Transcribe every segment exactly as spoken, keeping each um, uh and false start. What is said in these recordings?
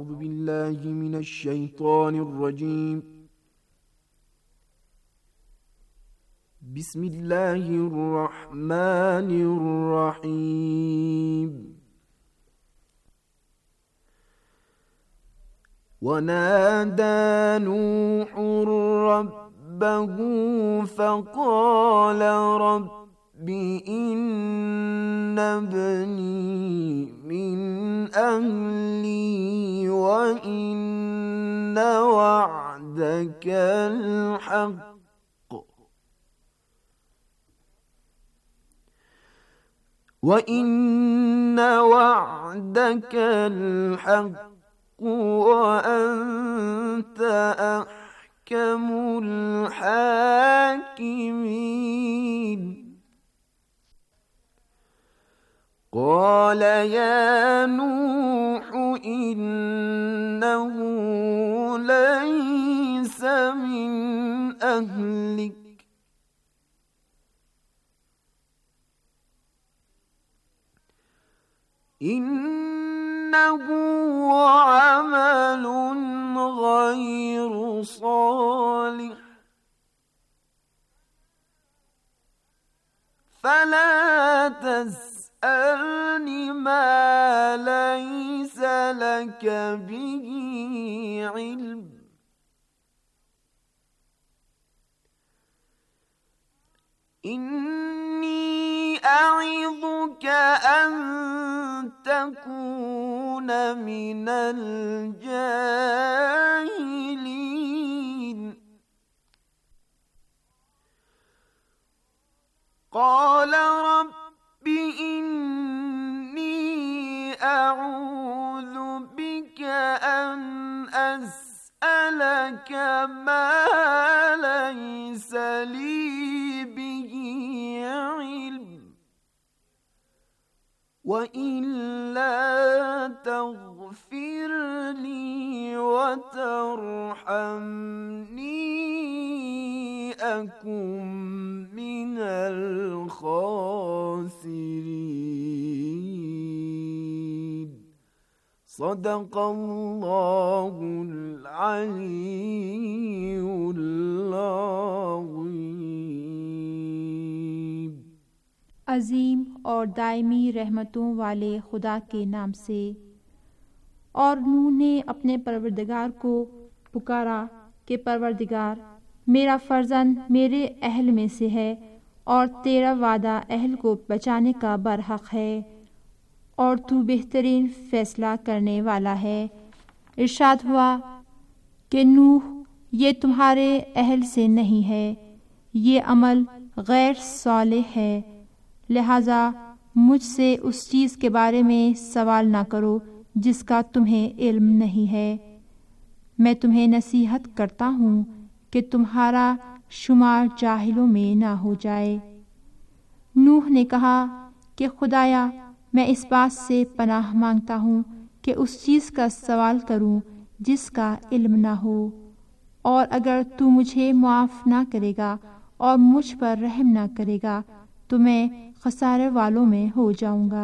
أعوذ بالله من الشيطان الرجيم بسم الله الرحمن الرحيم ونادى نوح ربه فقال رب إن ابني من أهلي وإن وعدك الحق وإن وعدك الحق وأنت أحكم الحاكمين قال يا نوح إنه ليس من أهلك إنه عمل غير صالح فلا تسألني ما ليس لك به علم إني أعظك أن تكون من الجاهلين قال رب إني أعوذ بك أن أسألك ما ليس لي به علم وإلا تغفر لي وترحمني أكن من الخاسرين صدق الله العلي العظيم۔ عظیم اور دائمی رحمتوں والے خدا کے نام سے۔ اور نوح نے اپنے پروردگار کو پکارا کہ پروردگار، میرا فرزند میرے اہل میں سے ہے اور تیرا وعدہ اہل کو بچانے کا برحق ہے اور تو بہترین فیصلہ کرنے والا ہے۔ ارشاد ہوا کہ نوح، یہ تمہارے اہل سے نہیں ہے، یہ عمل غیر صالح ہے، لہذا مجھ سے اس چیز کے بارے میں سوال نہ کرو جس کا تمہیں علم نہیں ہے۔ میں تمہیں نصیحت کرتا ہوں کہ تمہارا شمار جاہلوں میں نہ ہو جائے۔ نوح نے کہا کہ خدایا، میں اس بات سے پناہ مانگتا ہوں کہ اس چیز کا سوال کروں جس کا علم نہ ہو، اور اگر تو مجھے معاف نہ کرے گا اور مجھ پر رحم نہ کرے گا تو میں خسارے والوں میں ہو جاؤں گا۔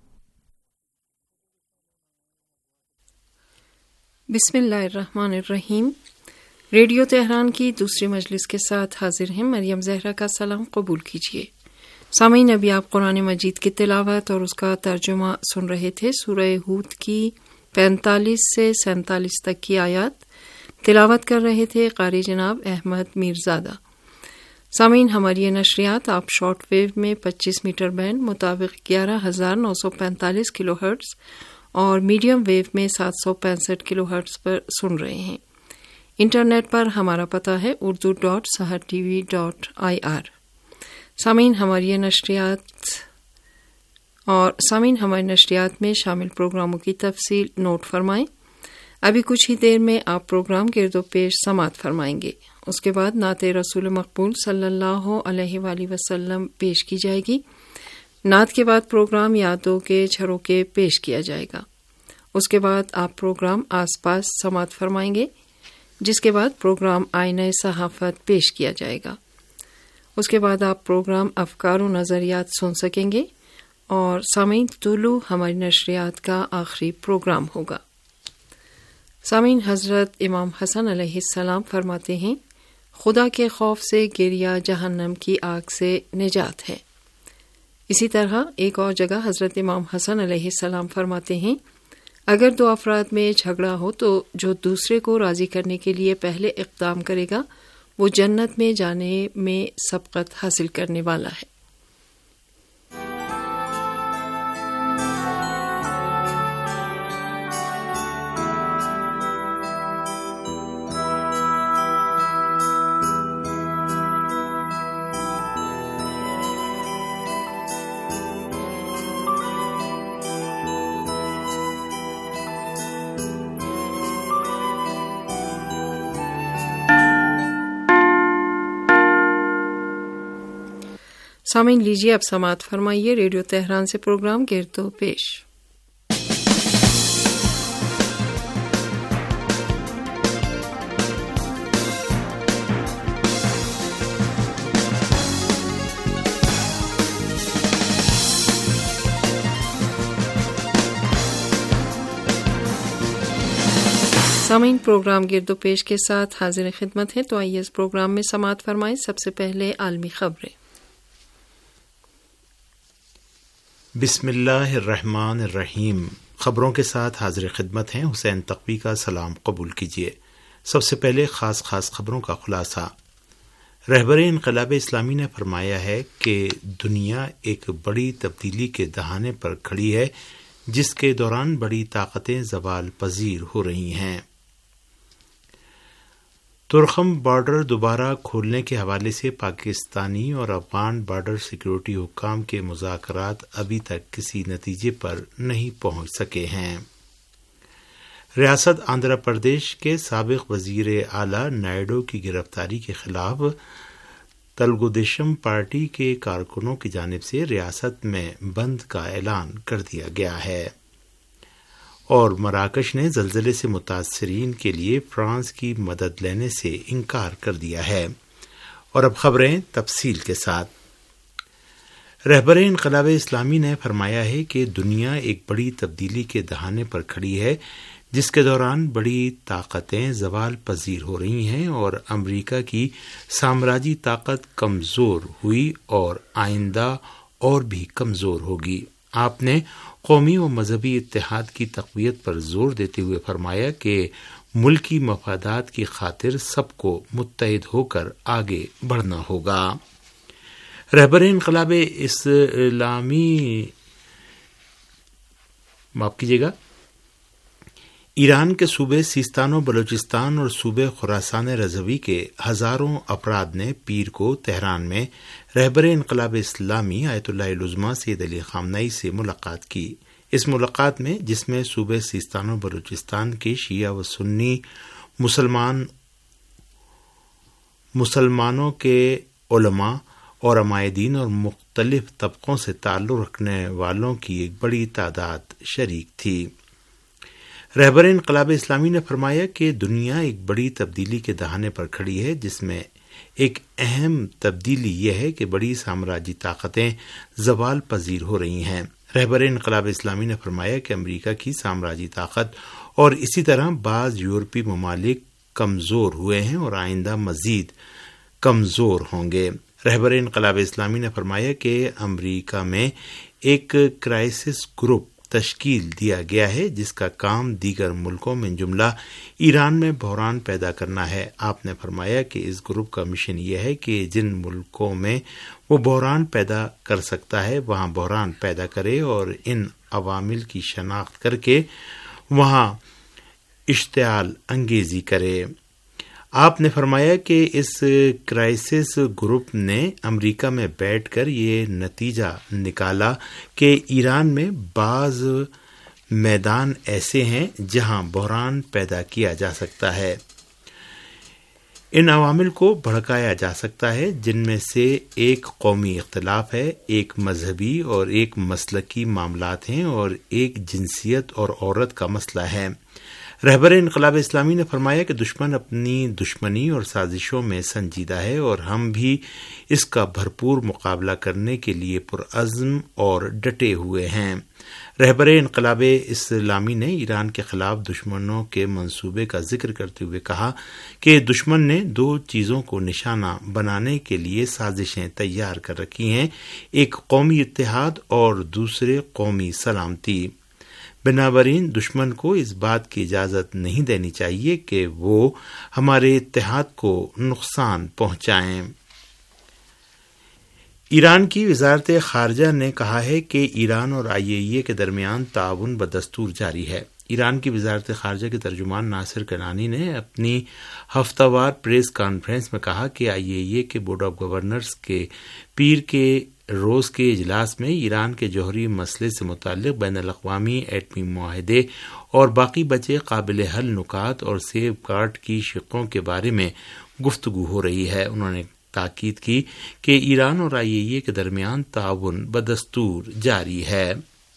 بسم اللہ الرحمن الرحیم۔ ریڈیو تہران کی دوسری مجلس کے ساتھ حاضر ہیں۔ مریم زہرا کا سلام قبول کیجیے۔ سامعین، ابھی آپ قرآن مجید کی تلاوت اور اس کا ترجمہ سن رہے تھے۔ سورہ ہود کی پینتالیس سے سینتالیس تک کی آیات تلاوت کر رہے تھے قاری جناب احمد میرزادہ۔ سامعین، ہماری یہ نشریات آپ شارٹ ویو میں پچیس میٹر بینڈ مطابق گیارہ ہزار نو سو پینتالیس کلو ہرٹز اور میڈیم ویو میں سات سو پینسٹھ کلو ہرٹز پر سن رہے ہیں۔ انٹرنیٹ پر ہمارا پتہ ہے Urdu dot Sahar TV dot I R آر۔ سامعین، ہماری یہ نشریات اور سامعین ہماری نشریات میں شامل پروگراموں کی تفصیل نوٹ فرمائیں۔ ابھی کچھ ہی دیر میں آپ پروگرام گرد و پیش سماعت فرمائیں گے۔ اس کے بعد نعت رسول مقبول صلی اللہ علیہ وآلہ وسلم پیش کی جائے گی۔ نعت کے بعد پروگرام یادوں کے جھروکے پیش کیا جائے گا۔ اس کے بعد آپ پروگرام آس پاس سماعت فرمائیں گے، جس کے بعد پروگرام آئینہ صحافت پیش کیا جائے گا۔ اس کے بعد آپ پروگرام افکار و نظریات سن سکیں گے اور سامعین طلوع ہماری نشریات کا آخری پروگرام ہوگا۔ سامعین، حضرت امام حسن علیہ السلام فرماتے ہیں خدا کے خوف سے گریہ جہنم کی آگ سے نجات ہے۔ اسی طرح ایک اور جگہ حضرت امام حسن علیہ السلام فرماتے ہیں اگر دو افراد میں جھگڑا ہو تو جو دوسرے کو راضی کرنے کے لیے پہلے اقدام کرے گا وہ جنت میں جانے میں سبقت حاصل کرنے والا ہے۔ سامعین، لیجیے اب سماعت فرمائیے ریڈیو تہران سے پروگرام گرد و پیش۔ سامعین، پروگرام گرد و پیش کے ساتھ حاضر خدمت ہے، تو آئیے اس پروگرام میں سماعت فرمائیں۔ سب سے پہلے عالمی خبریں۔ بسم اللہ الرحمن الرحیم۔ خبروں کے ساتھ حاضر خدمت ہیں حسین تقوی کا سلام قبول کیجیے۔ سب سے پہلے خاص خاص خبروں کا خلاصہ۔ رہبر انقلاب اسلامی نے فرمایا ہے کہ دنیا ایک بڑی تبدیلی کے دہانے پر کھڑی ہے جس کے دوران بڑی طاقتیں زوال پذیر ہو رہی ہیں۔ تورخم بارڈر دوبارہ کھولنے کے حوالے سے پاکستانی اور افغان بارڈر سیکیورٹی حکام کے مذاکرات ابھی تک کسی نتیجے پر نہیں پہنچ سکے ہیں۔ ریاست آندھرا پردیش کے سابق وزیر اعلی نائیڈو کی گرفتاری کے خلاف تلگو دیشم پارٹی کے کارکنوں کی جانب سے ریاست میں بند کا اعلان کر دیا گیا ہے، اور مراکش نے زلزلے سے متاثرین کے لیے فرانس کی مدد لینے سے انکار کر دیا ہے۔ اور اب خبریں تفصیل کے ساتھ۔ رہبر انقلاب اسلامی نے فرمایا ہے کہ دنیا ایک بڑی تبدیلی کے دہانے پر کھڑی ہے جس کے دوران بڑی طاقتیں زوال پذیر ہو رہی ہیں اور امریکہ کی سامراجی طاقت کمزور ہوئی اور آئندہ اور بھی کمزور ہوگی۔ آپ نے قومی و مذہبی اتحاد کی تقویت پر زور دیتے ہوئے فرمایا کہ ملکی مفادات کی خاطر سب کو متحد ہو کر آگے بڑھنا ہوگا۔ رہبر انقلاب اسلامی معاف کیجیے گا ایران کے صوبے سیستان و بلوچستان اور صوبے خراسان رضوی کے ہزاروں افراد نے پیر کو تہران میں رہبر انقلاب اسلامی آیت اللہ العظمیٰ سید علی خامنئی سے ملاقات کی۔ اس ملاقات میں، جس میں صوبے سیستان و بلوچستان کے شیعہ و سنی مسلمان مسلمانوں کے علماء اور عمائدین اور مختلف طبقوں سے تعلق رکھنے والوں کی ایک بڑی تعداد شریک تھی۔ رہبر انقلاب اسلامی نے فرمایا کہ دنیا ایک بڑی تبدیلی کے دہانے پر کھڑی ہے جس میں ایک اہم تبدیلی یہ ہے کہ بڑی سامراجی طاقتیں زوال پذیر ہو رہی ہیں۔ رہبر انقلاب اسلامی نے فرمایا کہ امریکہ کی سامراجی طاقت اور اسی طرح بعض یورپی ممالک کمزور ہوئے ہیں اور آئندہ مزید کمزور ہوں گے۔ رہبر انقلاب اسلامی نے فرمایا کہ امریکہ میں ایک کرائسس گروپ تشکیل دیا گیا ہے جس کا کام دیگر ملکوں میں جملہ ایران میں بحران پیدا کرنا ہے۔ آپ نے فرمایا کہ اس گروپ کا مشن یہ ہے کہ جن ملکوں میں وہ بحران پیدا کر سکتا ہے وہاں بحران پیدا کرے اور ان عوامل کی شناخت کر کے وہاں اشتعال انگیزی کرے۔ آپ نے فرمایا کہ اس کرائسس گروپ نے امریکہ میں بیٹھ کر یہ نتیجہ نکالا کہ ایران میں بعض میدان ایسے ہیں جہاں بحران پیدا کیا جا سکتا ہے، ان عوامل کو بھڑکایا جا سکتا ہے جن میں سے ایک قومی اختلاف ہے، ایک مذہبی اور ایک مسلکی معاملات ہیں اور ایک جنسیت اور عورت کا مسئلہ ہے۔ رہبر انقلاب اسلامی نے فرمایا کہ دشمن اپنی دشمنی اور سازشوں میں سنجیدہ ہے اور ہم بھی اس کا بھرپور مقابلہ کرنے کے لیے پرعزم اور ڈٹے ہوئے ہیں۔ رہبر انقلاب اسلامی نے ایران کے خلاف دشمنوں کے منصوبے کا ذکر کرتے ہوئے کہا کہ دشمن نے دو چیزوں کو نشانہ بنانے کے لیے سازشیں تیار کر رکھی ہیں، ایک قومی اتحاد اور دوسرے قومی سلامتی۔ بنابراین دشمن کو اس بات کی اجازت نہیں دینی چاہیے کہ وہ ہمارے اتحاد کو نقصان پہنچائیں۔ ایران کی وزارت خارجہ نے کہا ہے کہ ایران اور آئی اے ای اے کے درمیان تعاون بدستور جاری ہے۔ ایران کی وزارت خارجہ کے ترجمان ناصر کنانی نے اپنی ہفتہ وار پریس کانفرنس میں کہا کہ آئی اے ای اے کے بورڈ آف گورنرز کے پیر کے روز کے اجلاس میں ایران کے جوہری مسئلے سے متعلق بین الاقوامی ایٹمی معاہدے اور باقی بچے قابل حل نکات اور سیف گارڈ کی شقوں کے بارے میں گفتگو ہو رہی ہے۔ انہوں نے تاکید کی کہ ایران اور آئی اے ای اے کے درمیان تعاون بدستور جاری ہے۔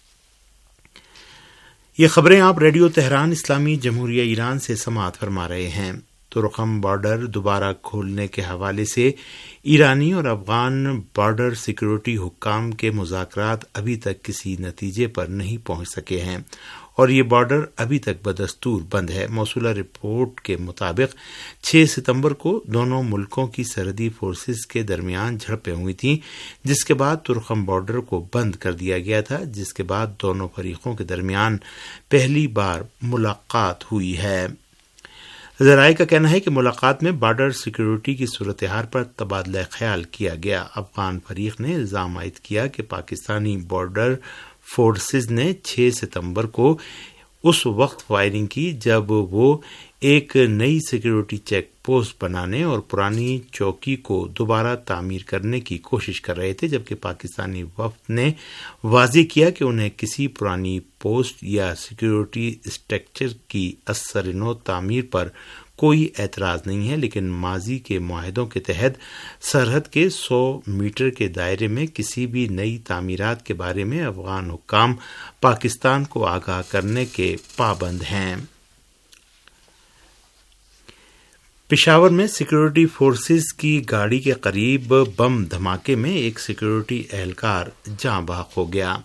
یہ خبریں آپ ریڈیو تہران اسلامی جمہوریہ ایران سے سماعت فرما رہے ہیں۔ ترخم بارڈر دوبارہ کھولنے کے حوالے سے ایرانی اور افغان بارڈر سیکورٹی حکام کے مذاکرات ابھی تک کسی نتیجے پر نہیں پہنچ سکے ہیں اور یہ بارڈر ابھی تک بدستور بند ہے۔ موصولہ رپورٹ کے مطابق چھ ستمبر کو دونوں ملکوں کی سرحدی فورسز کے درمیان جھڑپیں ہوئی تھیں، جس کے بعد ترخم بارڈر کو بند کر دیا گیا تھا، جس کے بعد دونوں فریقوں کے درمیان پہلی بار ملاقات ہوئی ہے۔ ذرائع کا کہنا ہے کہ ملاقات میں بارڈر سیکورٹی کی صورتحال پر تبادلہ خیال کیا گیا۔ افغان فریق نے الزام عائد کیا کہ پاکستانی بارڈر فورسز نے چھ ستمبر کو اس وقت فائرنگ کی جب وہ ایک نئی سیکورٹی چیک پوسٹ بنانے اور پرانی چوکی کو دوبارہ تعمیر کرنے کی کوشش کر رہے تھے، جبکہ پاکستانی وفد نے واضح کیا کہ انہیں کسی پرانی پوسٹ یا سیکورٹی اسٹرکچر کی اثر نو تعمیر پر کوئی اعتراض نہیں ہے، لیکن ماضی کے معاہدوں کے تحت سرحد کے سو میٹر کے دائرے میں کسی بھی نئی تعمیرات کے بارے میں افغان حکام پاکستان کو آگاہ کرنے کے پابند ہیں۔ پشاور میں سیکورٹی فورسز کی گاڑی کے قریب بم دھماکے میں ایک سیکورٹی اہلکار جاں بحق ہو گیا۔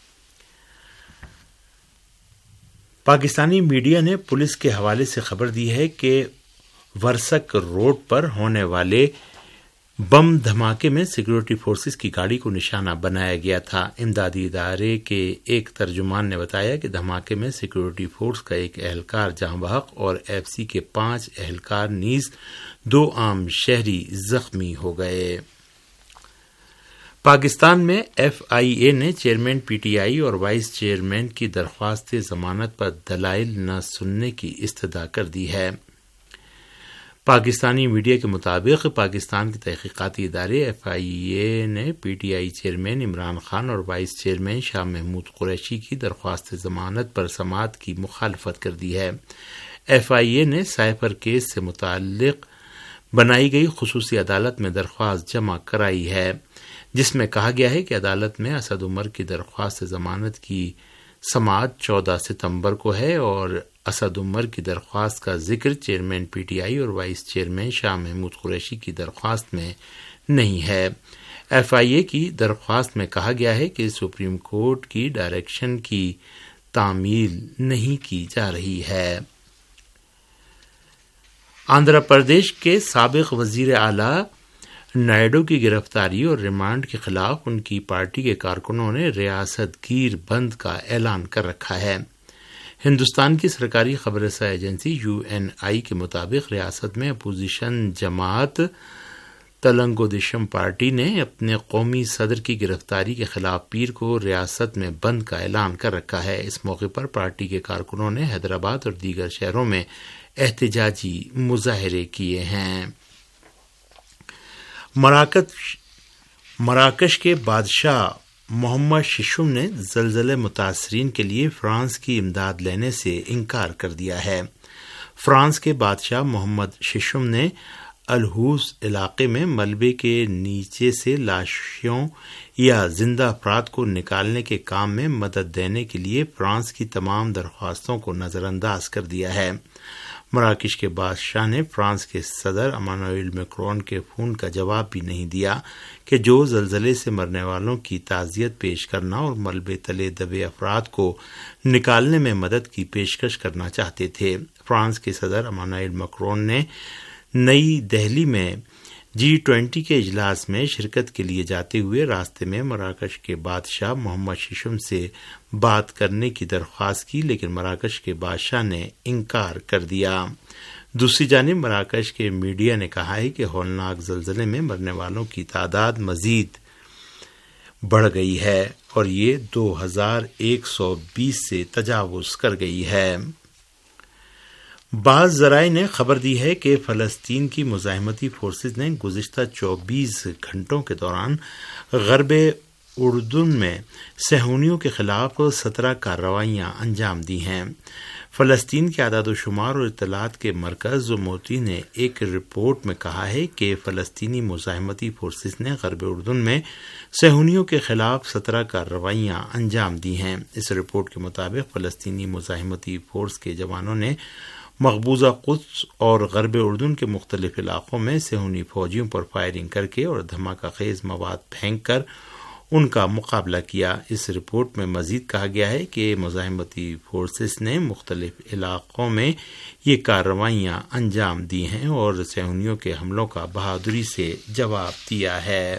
پاکستانی میڈیا نے پولیس کے حوالے سے خبر دی ہے کہ ورسک روڈ پر ہونے والے بم دھماکے میں سیکورٹی فورسز کی گاڑی کو نشانہ بنایا گیا تھا۔ امدادی ادارے کے ایک ترجمان نے بتایا کہ دھماکے میں سیکورٹی فورس کا ایک اہلکار جاں بحق اور ایف سی کے پانچ اہلکار نیز دو عام شہری زخمی ہو گئے۔ پاکستان میں ایف آئی اے نے چیئرمین پی ٹی آئی اور وائس چیئرمین کی درخواست ضمانت پر دلائل نہ سننے کی استدعا کر دی ہے۔ پاکستانی میڈیا کے مطابق پاکستان کے تحقیقاتی ادارے ایف آئی اے نے P T I chairman Imran Khan اور وائس چیئرمین شاہ محمود قریشی کی درخواست ضمانت پر سماعت کی مخالفت کر دی ہے۔ ایف آئی اے نے سائفر کیس سے متعلق بنائی گئی خصوصی عدالت میں درخواست جمع کرائی ہے، جس میں کہا گیا ہے کہ عدالت میں اسد عمر کی درخواست ضمانت کی سماعت چودہ ستمبر کو ہے اور اسد عمر کی درخواست کا ذکر چیئرمین پی ٹی آئی اور وائس چیئرمین شاہ محمود قریشی کی درخواست میں نہیں ہے۔ ایف آئی اے کی درخواست میں کہا گیا ہے کہ سپریم کورٹ کی ڈائریکشن کی تعمیل نہیں کی جا رہی ہے۔ آندھرا پردیش کے سابق وزیر اعلیٰ نائیڈو کی گرفتاری اور ریمانڈ کے خلاف ان کی پارٹی کے کارکنوں نے ریاست گیر بند کا اعلان کر رکھا ہے۔ ہندوستان کی سرکاری خبر رساں ایجنسی یو این آئی کے مطابق ریاست میں اپوزیشن جماعت تلنگو دیشم پارٹی نے اپنے قومی صدر کی گرفتاری کے خلاف پیر کو ریاست میں بند کا اعلان کر رکھا ہے۔ اس موقع پر پارٹی کے کارکنوں نے حیدرآباد اور دیگر شہروں میں احتجاجی مظاہرے کیے ہیں۔ مراکش مراکش کے بادشاہ محمد ششم نے زلزلے متاثرین کے لیے فرانس کی امداد لینے سے انکار کر دیا ہے۔ فرانس کے بادشاہ محمد ششم نے الحوث علاقے میں ملبے کے نیچے سے لاشوں یا زندہ افراد کو نکالنے کے کام میں مدد دینے کے لیے فرانس کی تمام درخواستوں کو نظر انداز کر دیا ہے۔ مراکش کے بادشاہ نے فرانس کے صدر امانوئل میکرون کے فون کا جواب بھی نہیں دیا کہ جو زلزلے سے مرنے والوں کی تعزیت پیش کرنا اور ملبے تلے دبے افراد کو نکالنے میں مدد کی پیشکش کرنا چاہتے تھے۔ فرانس کے صدر امانوئل میکرون نے نئی دہلی میں جی ٹوینٹی کے اجلاس میں شرکت کے لیے جاتے ہوئے راستے میں مراکش کے بادشاہ محمد ششم سے بات کرنے کی درخواست کی، لیکن مراکش کے بادشاہ نے انکار کر دیا۔ دوسری جانب مراکش کے میڈیا نے کہا ہے کہ ہولناک زلزلے میں مرنے والوں کی تعداد مزید بڑھ گئی ہے اور یہ دو ہزار ایک سو بیس سے تجاوز کر گئی ہے۔ بعض ذرائع نے خبر دی ہے کہ فلسطین کی مزاحمتی فورسز نے گزشتہ چوبیس گھنٹوں کے دوران غرب اردن میں صہیونیوں کے خلاف سترہ کارروائیاں انجام دی ہیں۔ فلسطین کے اعداد و شمار اور اطلاعات کے مرکز موتی نے ایک رپورٹ میں کہا ہے کہ فلسطینی مزاحمتی فورسز نے غرب اردن میں صہیونیوں کے خلاف سترہ کارروائیاں انجام دی ہیں۔ اس رپورٹ کے مطابق فلسطینی مزاحمتی فورس کے جوانوں نے مقبوضہ قدس اور غرب اردن کے مختلف علاقوں میں صہیونی فوجیوں پر فائرنگ کر کے اور دھماکہ خیز مواد پھینک کر ان کا مقابلہ کیا۔ اس رپورٹ میں مزید کہا گیا ہے کہ مزاحمتی فورسز نے مختلف علاقوں میں یہ کارروائیاں انجام دی ہیں اور صہیونیوں کے حملوں کا بہادری سے جواب دیا ہے۔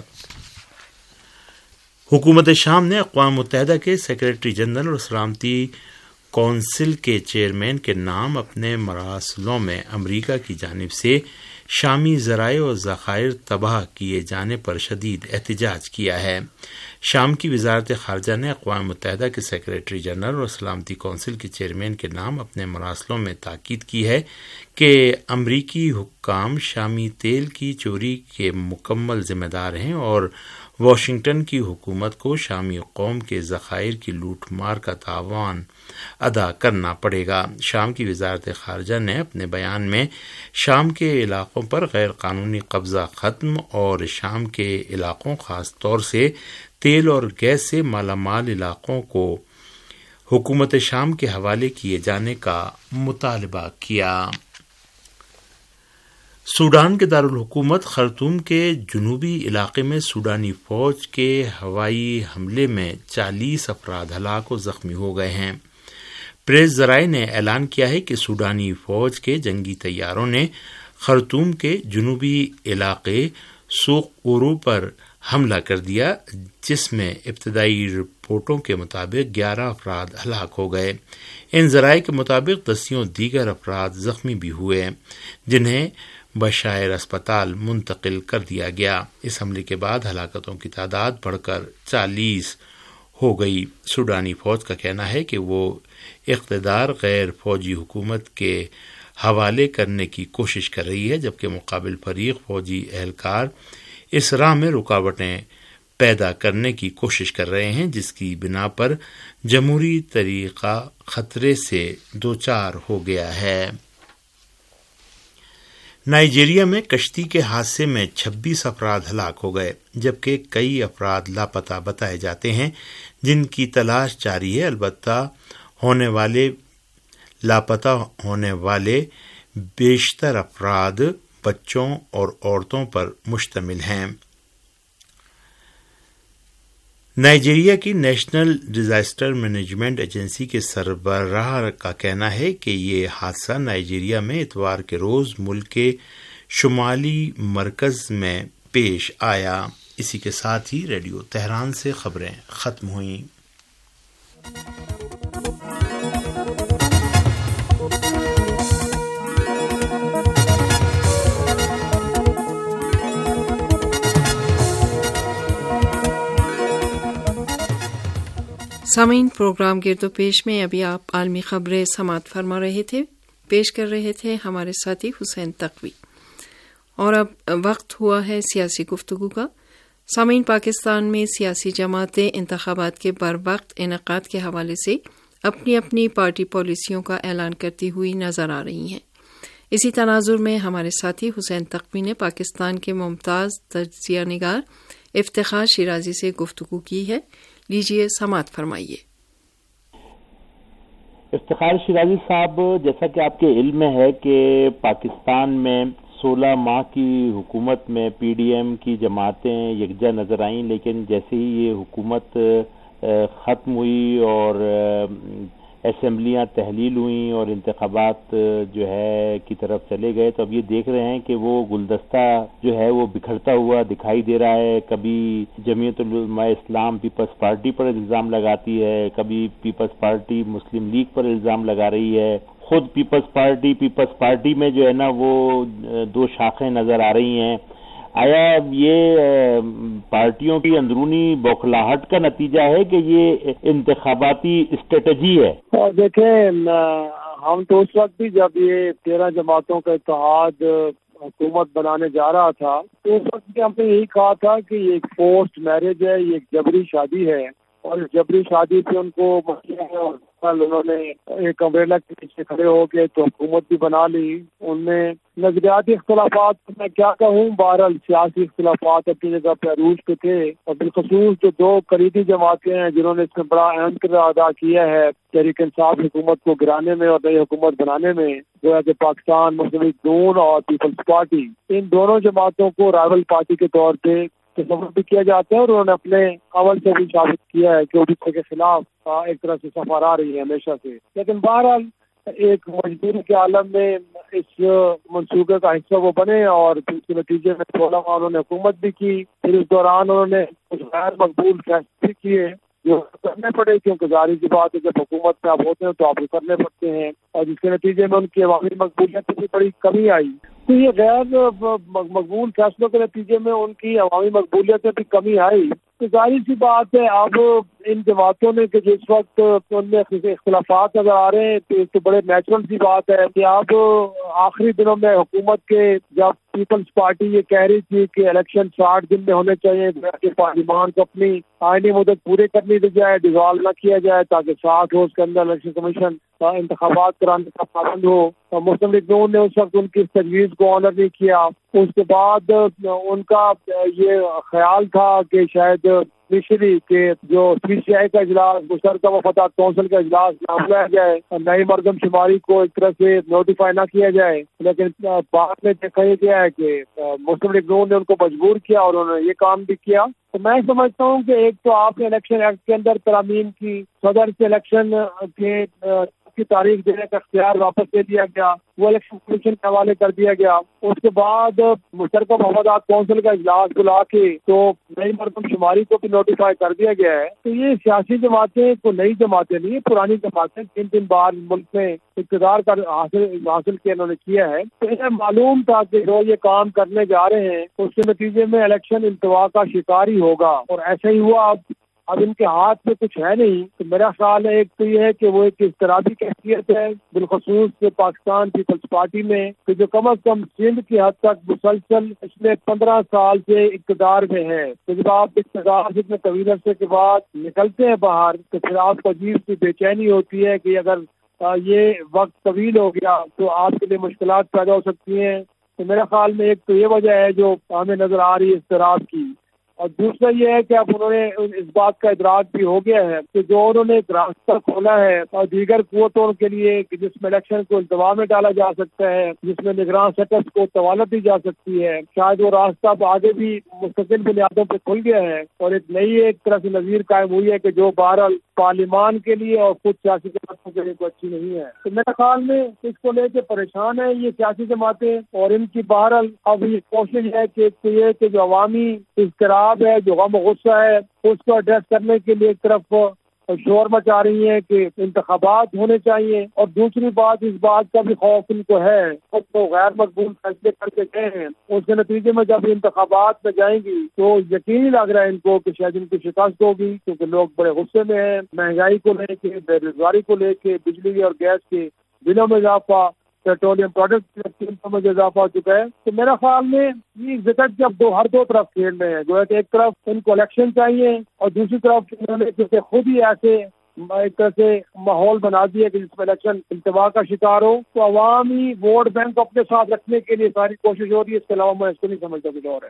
حکومت شام نے اقوام متحدہ کے سیکرٹری جنرل اور سلامتی کونسل کے چیئرمین کے نام اپنے مراسلوں میں امریکہ کی جانب سے شامی ذرائع اور ذخائر تباہ کیے جانے پر شدید احتجاج کیا ہے۔ شام کی وزارت خارجہ نے اقوام متحدہ کے سیکرٹری جنرل اور سلامتی کونسل کے چیئرمین کے نام اپنے مراسلوں میں تاکید کی ہے کہ امریکی حکام شامی تیل کی چوری کے مکمل ذمہ دار ہیں اور واشنگٹن کی حکومت کو شامی قوم کے ذخائر کی لوٹ مار کا تاوان ادا کرنا پڑے گا۔ شام کی وزارت خارجہ نے اپنے بیان میں شام کے علاقوں پر غیر قانونی قبضہ ختم اور شام کے علاقوں خاص طور سے تیل اور گیس سے مالا مال علاقوں کو حکومت شام کے حوالے کیے جانے کا مطالبہ کیا۔ سوڈان کے دارالحکومت خرطوم کے جنوبی علاقے میں سوڈانی فوج کے ہوائی حملے میں چالیس افراد ہلاک و زخمی ہو گئے ہیں۔ پریس ذرائع نے اعلان کیا ہے کہ سوڈانی فوج کے جنگی طیاروں نے خرطوم کے جنوبی علاقے سوق اورو پر حملہ کر دیا، جس میں ابتدائی رپورٹوں کے مطابق گیارہ افراد ہلاک ہو گئے۔ ان ذرائع کے مطابق دسیوں دیگر افراد زخمی بھی ہوئے جنہیں بشائر اسپتال منتقل کر دیا گیا۔ اس حملے کے بعد ہلاکتوں کی تعداد بڑھ کر چالیس ہو گئی۔ سوڈانی فوج کا کہنا ہے کہ وہ اقتدار غیر فوجی حکومت کے حوالے کرنے کی کوشش کر رہی ہے، جبکہ مقابل فریق فوجی اہلکار اس راہ میں رکاوٹیں پیدا کرنے کی کوشش کر رہے ہیں، جس کی بنا پر جمہوری طریقہ خطرے سے دوچار ہو گیا ہے۔ نائجیریا میں کشتی کے حادثے میں چھبیس افراد ہلاک ہو گئے، جبکہ کئی افراد لاپتہ بتائے جاتے ہیں جن کی تلاش جاری ہے۔ البتہ ہونے والے لاپتہ ہونے والے بیشتر افراد بچوں اور عورتوں پر مشتمل ہیں۔ نائجیریا کی نیشنل ڈیزاسٹر مینجمنٹ ایجنسی کے سربراہ کا کہنا ہے کہ یہ حادثہ نائجیریا میں اتوار کے روز ملک کے شمالی مرکز میں پیش آیا۔ اسی کے ساتھ ہی ریڈیو تہران سے خبریں ختم ہوئیں۔ سامعین، پروگرام گرد و پیش میں ابھی آپ عالمی خبریں سماعت فرما رہے تھے، پیش کر رہے تھے ہمارے ساتھی حسین تقوی۔ اور اب وقت ہوا ہے سیاسی گفتگو کا۔ سامعین، پاکستان میں سیاسی جماعتیں انتخابات کے بر وقت انعقاد کے حوالے سے اپنی اپنی پارٹی پالیسیوں کا اعلان کرتی ہوئی نظر آ رہی ہیں۔ اسی تناظر میں ہمارے ساتھی حسین تقوی نے پاکستان کے ممتاز تجزیہ نگار افتخار شیرازی سے گفتگو کی ہے۔ لیجیے سماعت فرمائیے۔ افتخار شیرازی صاحب، جیسا کہ آپ کے علم میں ہے کہ پاکستان میں سولہ ماہ کی حکومت میں پی ڈی ایم کی جماعتیں یکجا نظر آئیں، لیکن جیسے ہی یہ حکومت ختم ہوئی اور اسمبلیاں تحلیل ہوئیں اور انتخابات جو ہے کی طرف چلے گئے، تو اب یہ دیکھ رہے ہیں کہ وہ گلدستہ جو ہے وہ بکھرتا ہوا دکھائی دے رہا ہے. کبھی جمعیت العلماء اسلام پیپلز پارٹی پر الزام لگاتی ہے، کبھی پیپلز پارٹی مسلم لیگ پر الزام لگا رہی ہے. خود پیپلز پارٹی پیپلز پارٹی میں جو ہے نا وہ دو شاخیں نظر آ رہی ہیں. آیا یہ پارٹیوں کی اندرونی بوکھلاہٹ کا نتیجہ ہے کہ یہ انتخاباتی اسٹریٹجی ہے؟ دیکھیں، ہم تو اس وقت بھی جب یہ تیرہ جماعتوں کا اتحاد حکومت بنانے جا رہا تھا تو اس وقت بھی ہم نے یہی کہا تھا کہ یہ ایک فورسڈ میرج ہے، یہ ایک جبری شادی ہے، اور جبری شادی پہ ان کو مسئلہ ہے اور انہوں نے ایک امبریلا کے پیچھے کھڑے ہو کے تو حکومت بھی بنا لی. ان میں نظریاتی اختلافات میں کیا کہوں، بہرحال سیاسی اختلافات اپنی جگہ پہ عروج پہ تھے، اور بالخصوص جو دو کلیدی جماعتیں ہیں جنہوں نے اس میں بڑا اہم کردار ادا کیا ہے تحریک انصاف حکومت کو گرانے میں اور نئی حکومت بنانے میں، جو ہے کہ پاکستان مسلم لیگ نون اور پیپلز پارٹی، ان دونوں جماعتوں کو رائول پارٹی کے طور پہ تصور بھی کیا جاتا ہے، اور انہوں نے اپنے عمل سے بھی ثابت کیا ہے کہ اوڈیشہ کے خلاف ایک طرح سے سفر آ رہی ہے ہمیشہ سے. لیکن بہرحال ایک مجبوری کے عالم میں اس منصوبے کا حصہ وہ بنے، اور اس کے نتیجے میں سولہ ماہ انہوں نے حکومت بھی کی. پھر اس دوران انہوں نے کچھ غیر مقبول فیصلے کیے جو کرنے پڑے، کیونکہ ظاہر سی بات ہے جب حکومت میں آپ ہوتے ہیں تو آپ کرنے پڑتے ہیں، اور جس کے نتیجے میں ان کی عوامی مقبولیت میں بڑی کمی آئی. تو یہ غیر مقبول فیصلوں کے نتیجے میں ان کی عوامی مقبولیت میں بھی کمی آئی. تو ظاہر سی بات ہے اب ان جماعتوں میں کہ جس وقت ان میں اختلافات نظر آ رہے ہیں تو ایک تو بڑے نیچرل سی بات ہے کہ اب آخری دنوں میں حکومت کے جب پیپلز پارٹی یہ کہہ رہی تھی کہ الیکشن ساٹھ دن میں ہونے چاہیے کہ پارلیمان کو اپنی آئینی مدت پورے کرنے دی جائے، ڈیزالو نہ کیا جائے تاکہ ساٹھ روز کے اندر الیکشن کمیشن انتخابات کرانے کا پابند ہو. مسلم لیگ نون نے اس وقت ان کی اس تجویز کو آنر نہیں کیا. اس کے بعد ان کا یہ خیال تھا کہ شاید مشری کے جو سی سی آئی کا اجلاس مشترکہ وفاقت کونسل کا اجلاس نہ بلایا جائے، نئی مردم شماری کو ایک طرح سے نوٹیفائی نہ کیا جائے. لیکن بعد میں دیکھا یہ گیا ہے کہ مسلم لیگ نون نے ان کو مجبور کیا اور انہوں نے یہ کام بھی کیا. تو میں سمجھتا ہوں کہ ایک تو آپ نے الیکشن ایکٹ کے اندر ترامیم کی، صدر سے الیکشن کے کی تاریخ دینے کا اختیار واپس دے دیا گیا، وہ الیکشن کمیشن کے حوالے کر دیا گیا. اس کے بعد مشترکہ مفادات کونسل کا اجلاس بلا کے تو نئی مردم شماری کو بھی نوٹیفائی کر دیا گیا ہے. تو یہ سیاسی جماعتیں کو نئی جماعتیں نہیں، پرانی جماعتیں تین تین بار ملک میں اقتدار کا حاصل حاصل کیا انہوں نے کیا ہے. تو انہیں معلوم تھا کہ جو یہ کام کرنے جا رہے ہیں اس کے نتیجے میں الیکشن التوا کا شکار ہی ہوگا، اور ایسا ہی ہوا. اب اب ان کے ہاتھ میں کچھ ہے نہیں. تو میرا خیال ہے ایک تو یہ ہے کہ وہ ایک اضطرابی کیفیت ہے بالخصوص پاکستان پیپلز پارٹی میں کہ جو کم از کم سندھ کی حد تک مسلسل اس میں پندرہ سال سے اقتدار میں ہے. تو جب آپ اقتدار سے اتنے طویل عرصے کے بعد نکلتے ہیں باہر تو پھر آپ کو عجیب سی بے چینی ہوتی ہے کہ اگر یہ وقت طویل ہو گیا تو آپ کے لیے مشکلات پیدا ہو سکتی ہیں. تو میرے خیال میں ایک تو یہ وجہ ہے جو ہمیں نظر آ رہی ہے اضطراب کی، اور دوسرا یہ ہے کہ اب انہوں نے اس بات کا ادراک بھی ہو گیا ہے کہ جو انہوں نے ایک راستہ کھولا ہے اور دیگر قوتوں کے لیے کہ جس میں الیکشن کو التوا میں ڈالا جا سکتا ہے، جس میں نگران سیٹس کو طوالت دی جا سکتی ہے، شاید وہ راستہ اب آگے بھی مستقل بنیادوں پہ کھل گیا ہے اور ایک نئی ایک طرح سے نظیر قائم ہوئی ہے کہ جو بہرحال پارلیمان کے لیے اور خود سیاسی جماعتوں کے لیے کوئی اچھی نہیں ہے. تو میرے خیال میں اس کو لے کے پریشان ہیں یہ سیاسی جماعتیں، اور ان کی بہرحال اب یہ کوشش ہے کہ ایک تو یہ کہ جو عوامی اضطراب ہے، جو غم و غصہ ہے، اس کو ایڈریس کرنے کے لیے ایک طرف شور مچا رہی ہیں کہ انتخابات ہونے چاہیے، اور دوسری بات اس بات کا بھی خوف ان کو ہے تو غیر مقبول فیصلے کر کے گئے ہیں. اس کے نتیجے میں جب انتخابات میں جائیں گی تو یقینی لگ رہا ہے ان کو کہ شاید ان کی شکست ہوگی، کیونکہ لوگ بڑے غصے میں ہیں مہنگائی کو لے کے، بے روزگاری کو لے کے، بجلی اور گیس کے بلوں میں اضافہ، پیٹرولیم پروڈکٹ کی قیمتوں میں اضافہ ہو چکا ہے. تو میرا خیال میں یہ وکٹ جب دو ہر دو طرف کھیل میں ہے، جو ہے کہ ایک طرف ان کو الیکشن چاہیے اور دوسری طرف انہوں نے جیسے خود ہی ایسے ایک طرح سے ماحول بنا دیا کہ جس میں الیکشن التوا کا شکار ہو، تو عوامی ووٹ بینک کو اپنے ساتھ رکھنے کے لیے ساری کوشش ہو رہی ہے. اس کے علاوہ میں اس کو نہیں سمجھتا کچھ اور ہے.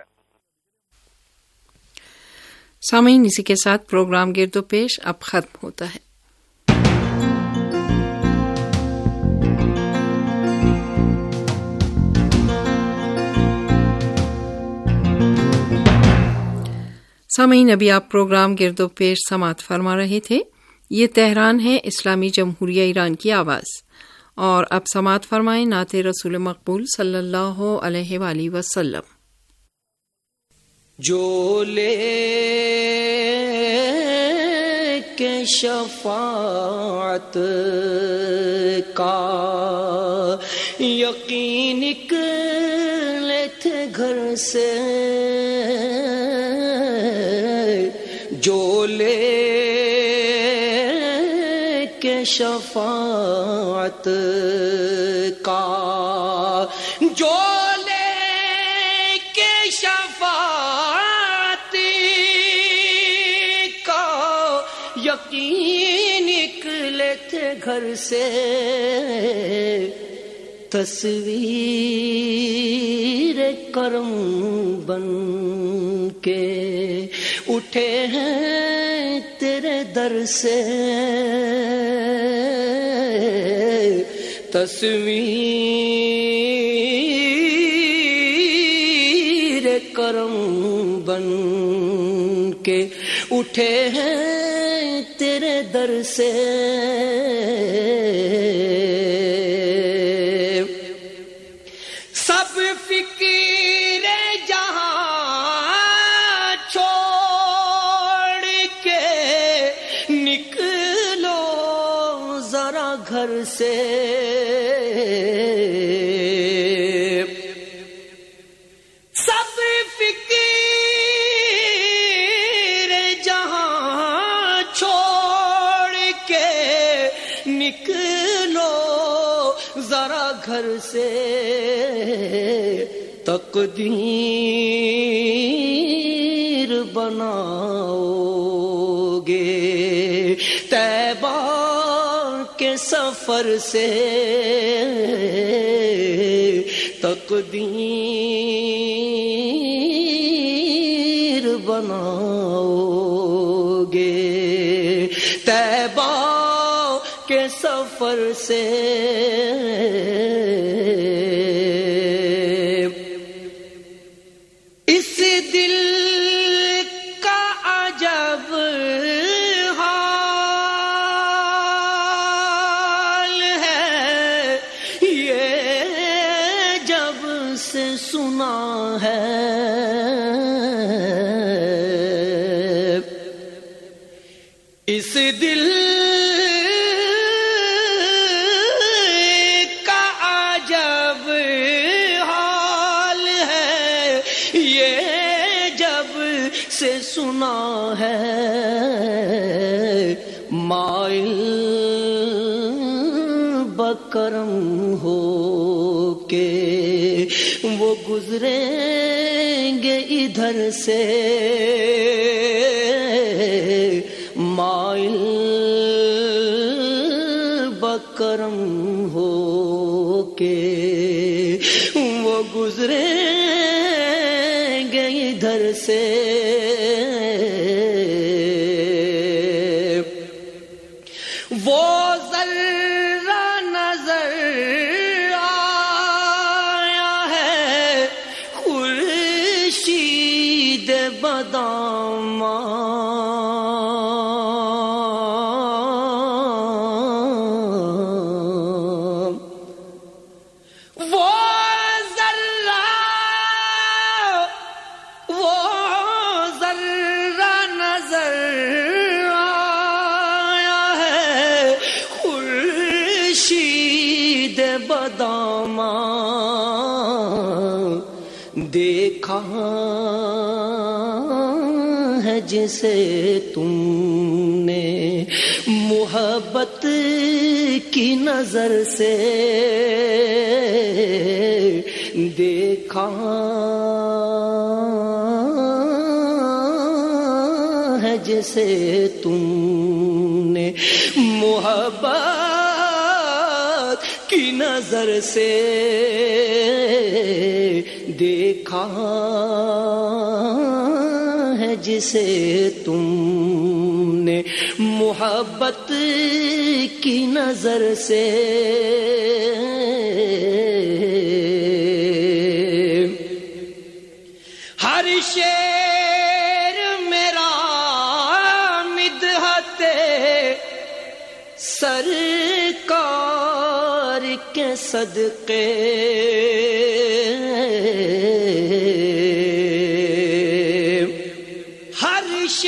سامعین، اسی کے ساتھ پروگرام گرد و پیش اب ختم ہوتا ہے. سامعین، ابھی آپ پروگرام گرد و پیش سماعت فرما رہے تھے۔ یہ تہران ہے، اسلامی جمہوریہ ایران کی آواز، اور اب سماعت فرمائیں نعت رسول مقبول صلی اللہ علیہ وآلہ وسلم۔ جو لے کے شفاعت کا یقین نکلے تھے گھر سے، جو لے کے شفاعت کا، جو لے کے شفاعت کا یقین نکلے تھے گھر سے، تصویر کرم بن کے اٹھے ہیں تیرے در سے، تصویر کرم بن کے اٹھے ہیں تیرے در سے، سب فکر جہاں چھوڑ کے نکلو ذرا گھر سے، سب فکر جہاں چھوڑ کے نکلو ذرا گھر سے، تقدیر بناؤ گے طیبہ کے سفر سے، تقدیر بناؤ گے طیبہ کے سفر سے، اس دل کا عجب حال ہے، یہ جب سے سنا ہے، اس دل کا عجب حال ہے، یہ جب سے سنا ہے، مائل بکرم ہو کے وہ گزریں گے ادھر سے، مائل بکرم ہو کے وہ گزریں گے ادھر سے، وہ ذرہ نظر آیا ہے خورشید بداماں، دیکھا ہے جسے تم نے محبت کی نظر سے، دیکھا ہے جسے تم نے محبت کی نظر سے، دیکھا ہے جسے تم نے محبت کی نظر سے، ہر شعر میں سرکار کے صدقے ہر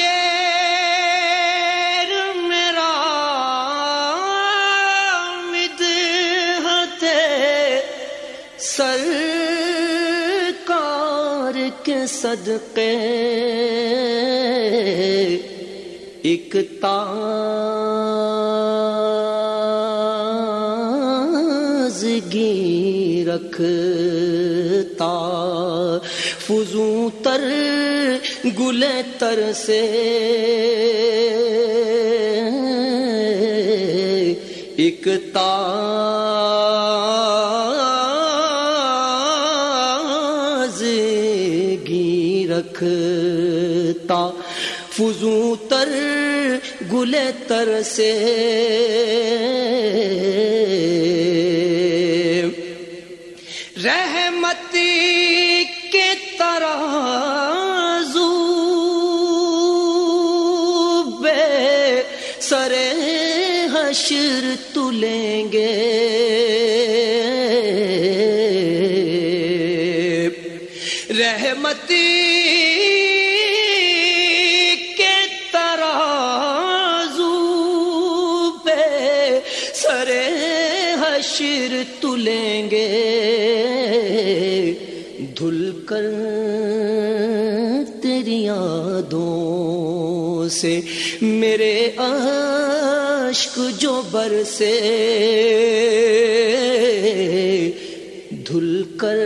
شعر میرا مدحت سرکار کے صدقے ایک تازگی رکھتا فزوں تر گلے تر سے ایک تازگی رکھتا فزوں تر گلے تر سے رحمتی کے ترازو بے سرے حشر تلیں گے رحمتی حشر تلیں گے دھل کر تیری یادوں سے میرے اشک جو برسے دھل کر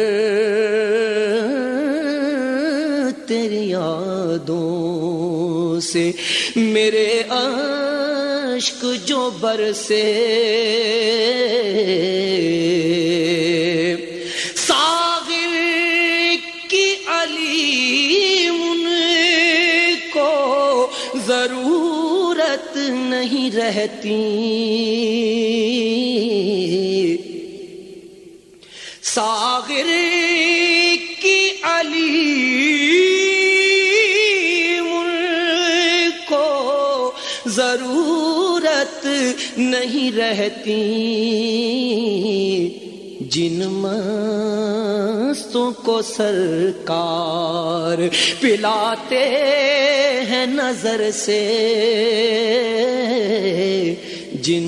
تیری یادوں سے میرے اشک جو برسے ساغر کی علیم ان کو ضرورت نہیں رہتی ساغر کی علیم ان کو ضرورت نہیں رہتی جن مستوں کو سرکار پلاتے ہیں نظر سے جن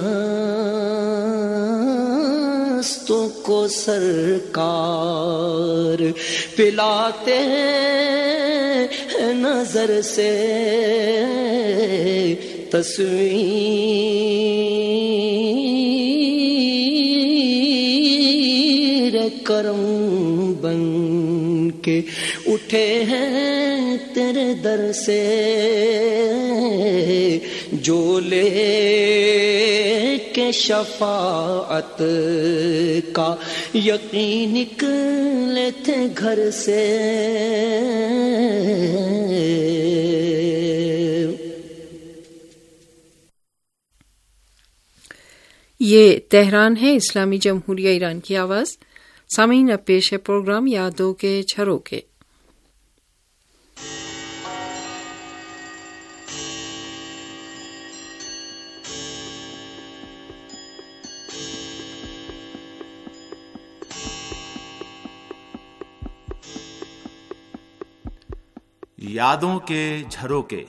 مستوں کو سرکار پلاتے ہیں نظر سے تصویر کرم بن کے اٹھے ہیں تیرے در سے جو لے کے شفاعت کا یقین نکلے تھے گھر سے یہ تہران ہے، اسلامی جمہوریہ ایران کی آواز۔ سامعین اب پیش ہے پروگرام یادوں کے جھروکے۔ یادوں کے جھروکے۔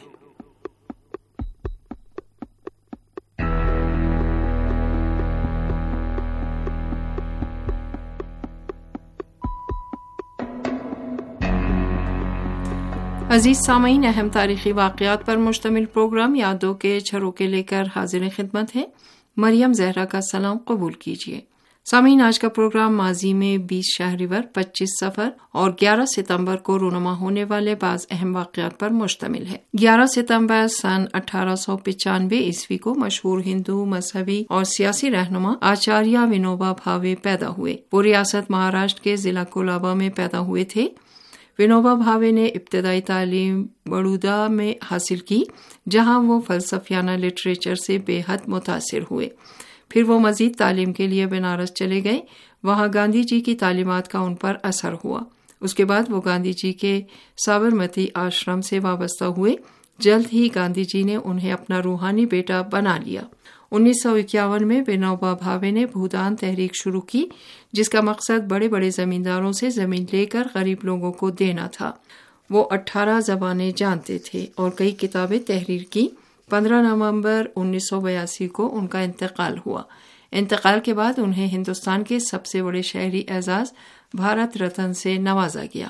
عزیز سامعین، اہم تاریخی واقعات پر مشتمل پروگرام یادوں کے جھروکے لے کر حاضر خدمت ہے۔ مریم زہرا کا سلام قبول کیجیے۔ سامعین، آج کا پروگرام ماضی میں بیس شہریور، پچیس صفر اور گیارہ ستمبر کو رونما ہونے والے بعض اہم واقعات پر مشتمل ہے۔ گیارہ ستمبر سن اٹھارہ سو پچانوے عیسوی کو مشہور ہندو مذہبی اور سیاسی رہنما آچاریہ ونوبا بھاوے پیدا ہوئے۔ وہ ریاست مہاراشٹر کے ضلع کولابا میں پیدا ہوئے تھے۔ ونوبا بھاوے نے ابتدائی تعلیم بڑودہ میں حاصل کی، جہاں وہ فلسفیانہ لٹریچر سے بے حد متاثر ہوئے۔ پھر وہ مزید تعلیم کے لیے بنارس چلے گئے۔ وہاں گاندھی جی کی تعلیمات کا ان پر اثر ہوا۔ اس کے بعد وہ گاندھی جی کے سابرمتی آشرم سے وابستہ ہوئے۔ جلد ہی گاندھی جی نے انہیں اپنا روحانی بیٹا بنا لیا۔ انیس سو اکیاون میں ونوبا بھاوے نے بھودان تحریک شروع کی، جس کا مقصد بڑے بڑے زمینداروں سے زمین لے کر غریب لوگوں کو دینا تھا۔ وہ اٹھارہ زبانیں جانتے تھے اور کئی کتابیں تحریر کی۔ پندرہ نومبر انیس سو بیاسی کو ان کا انتقال ہوا۔ انتقال کے بعد انہیں ہندوستان کے سب سے بڑے شہری اعزاز بھارت رتن سے نوازا گیا۔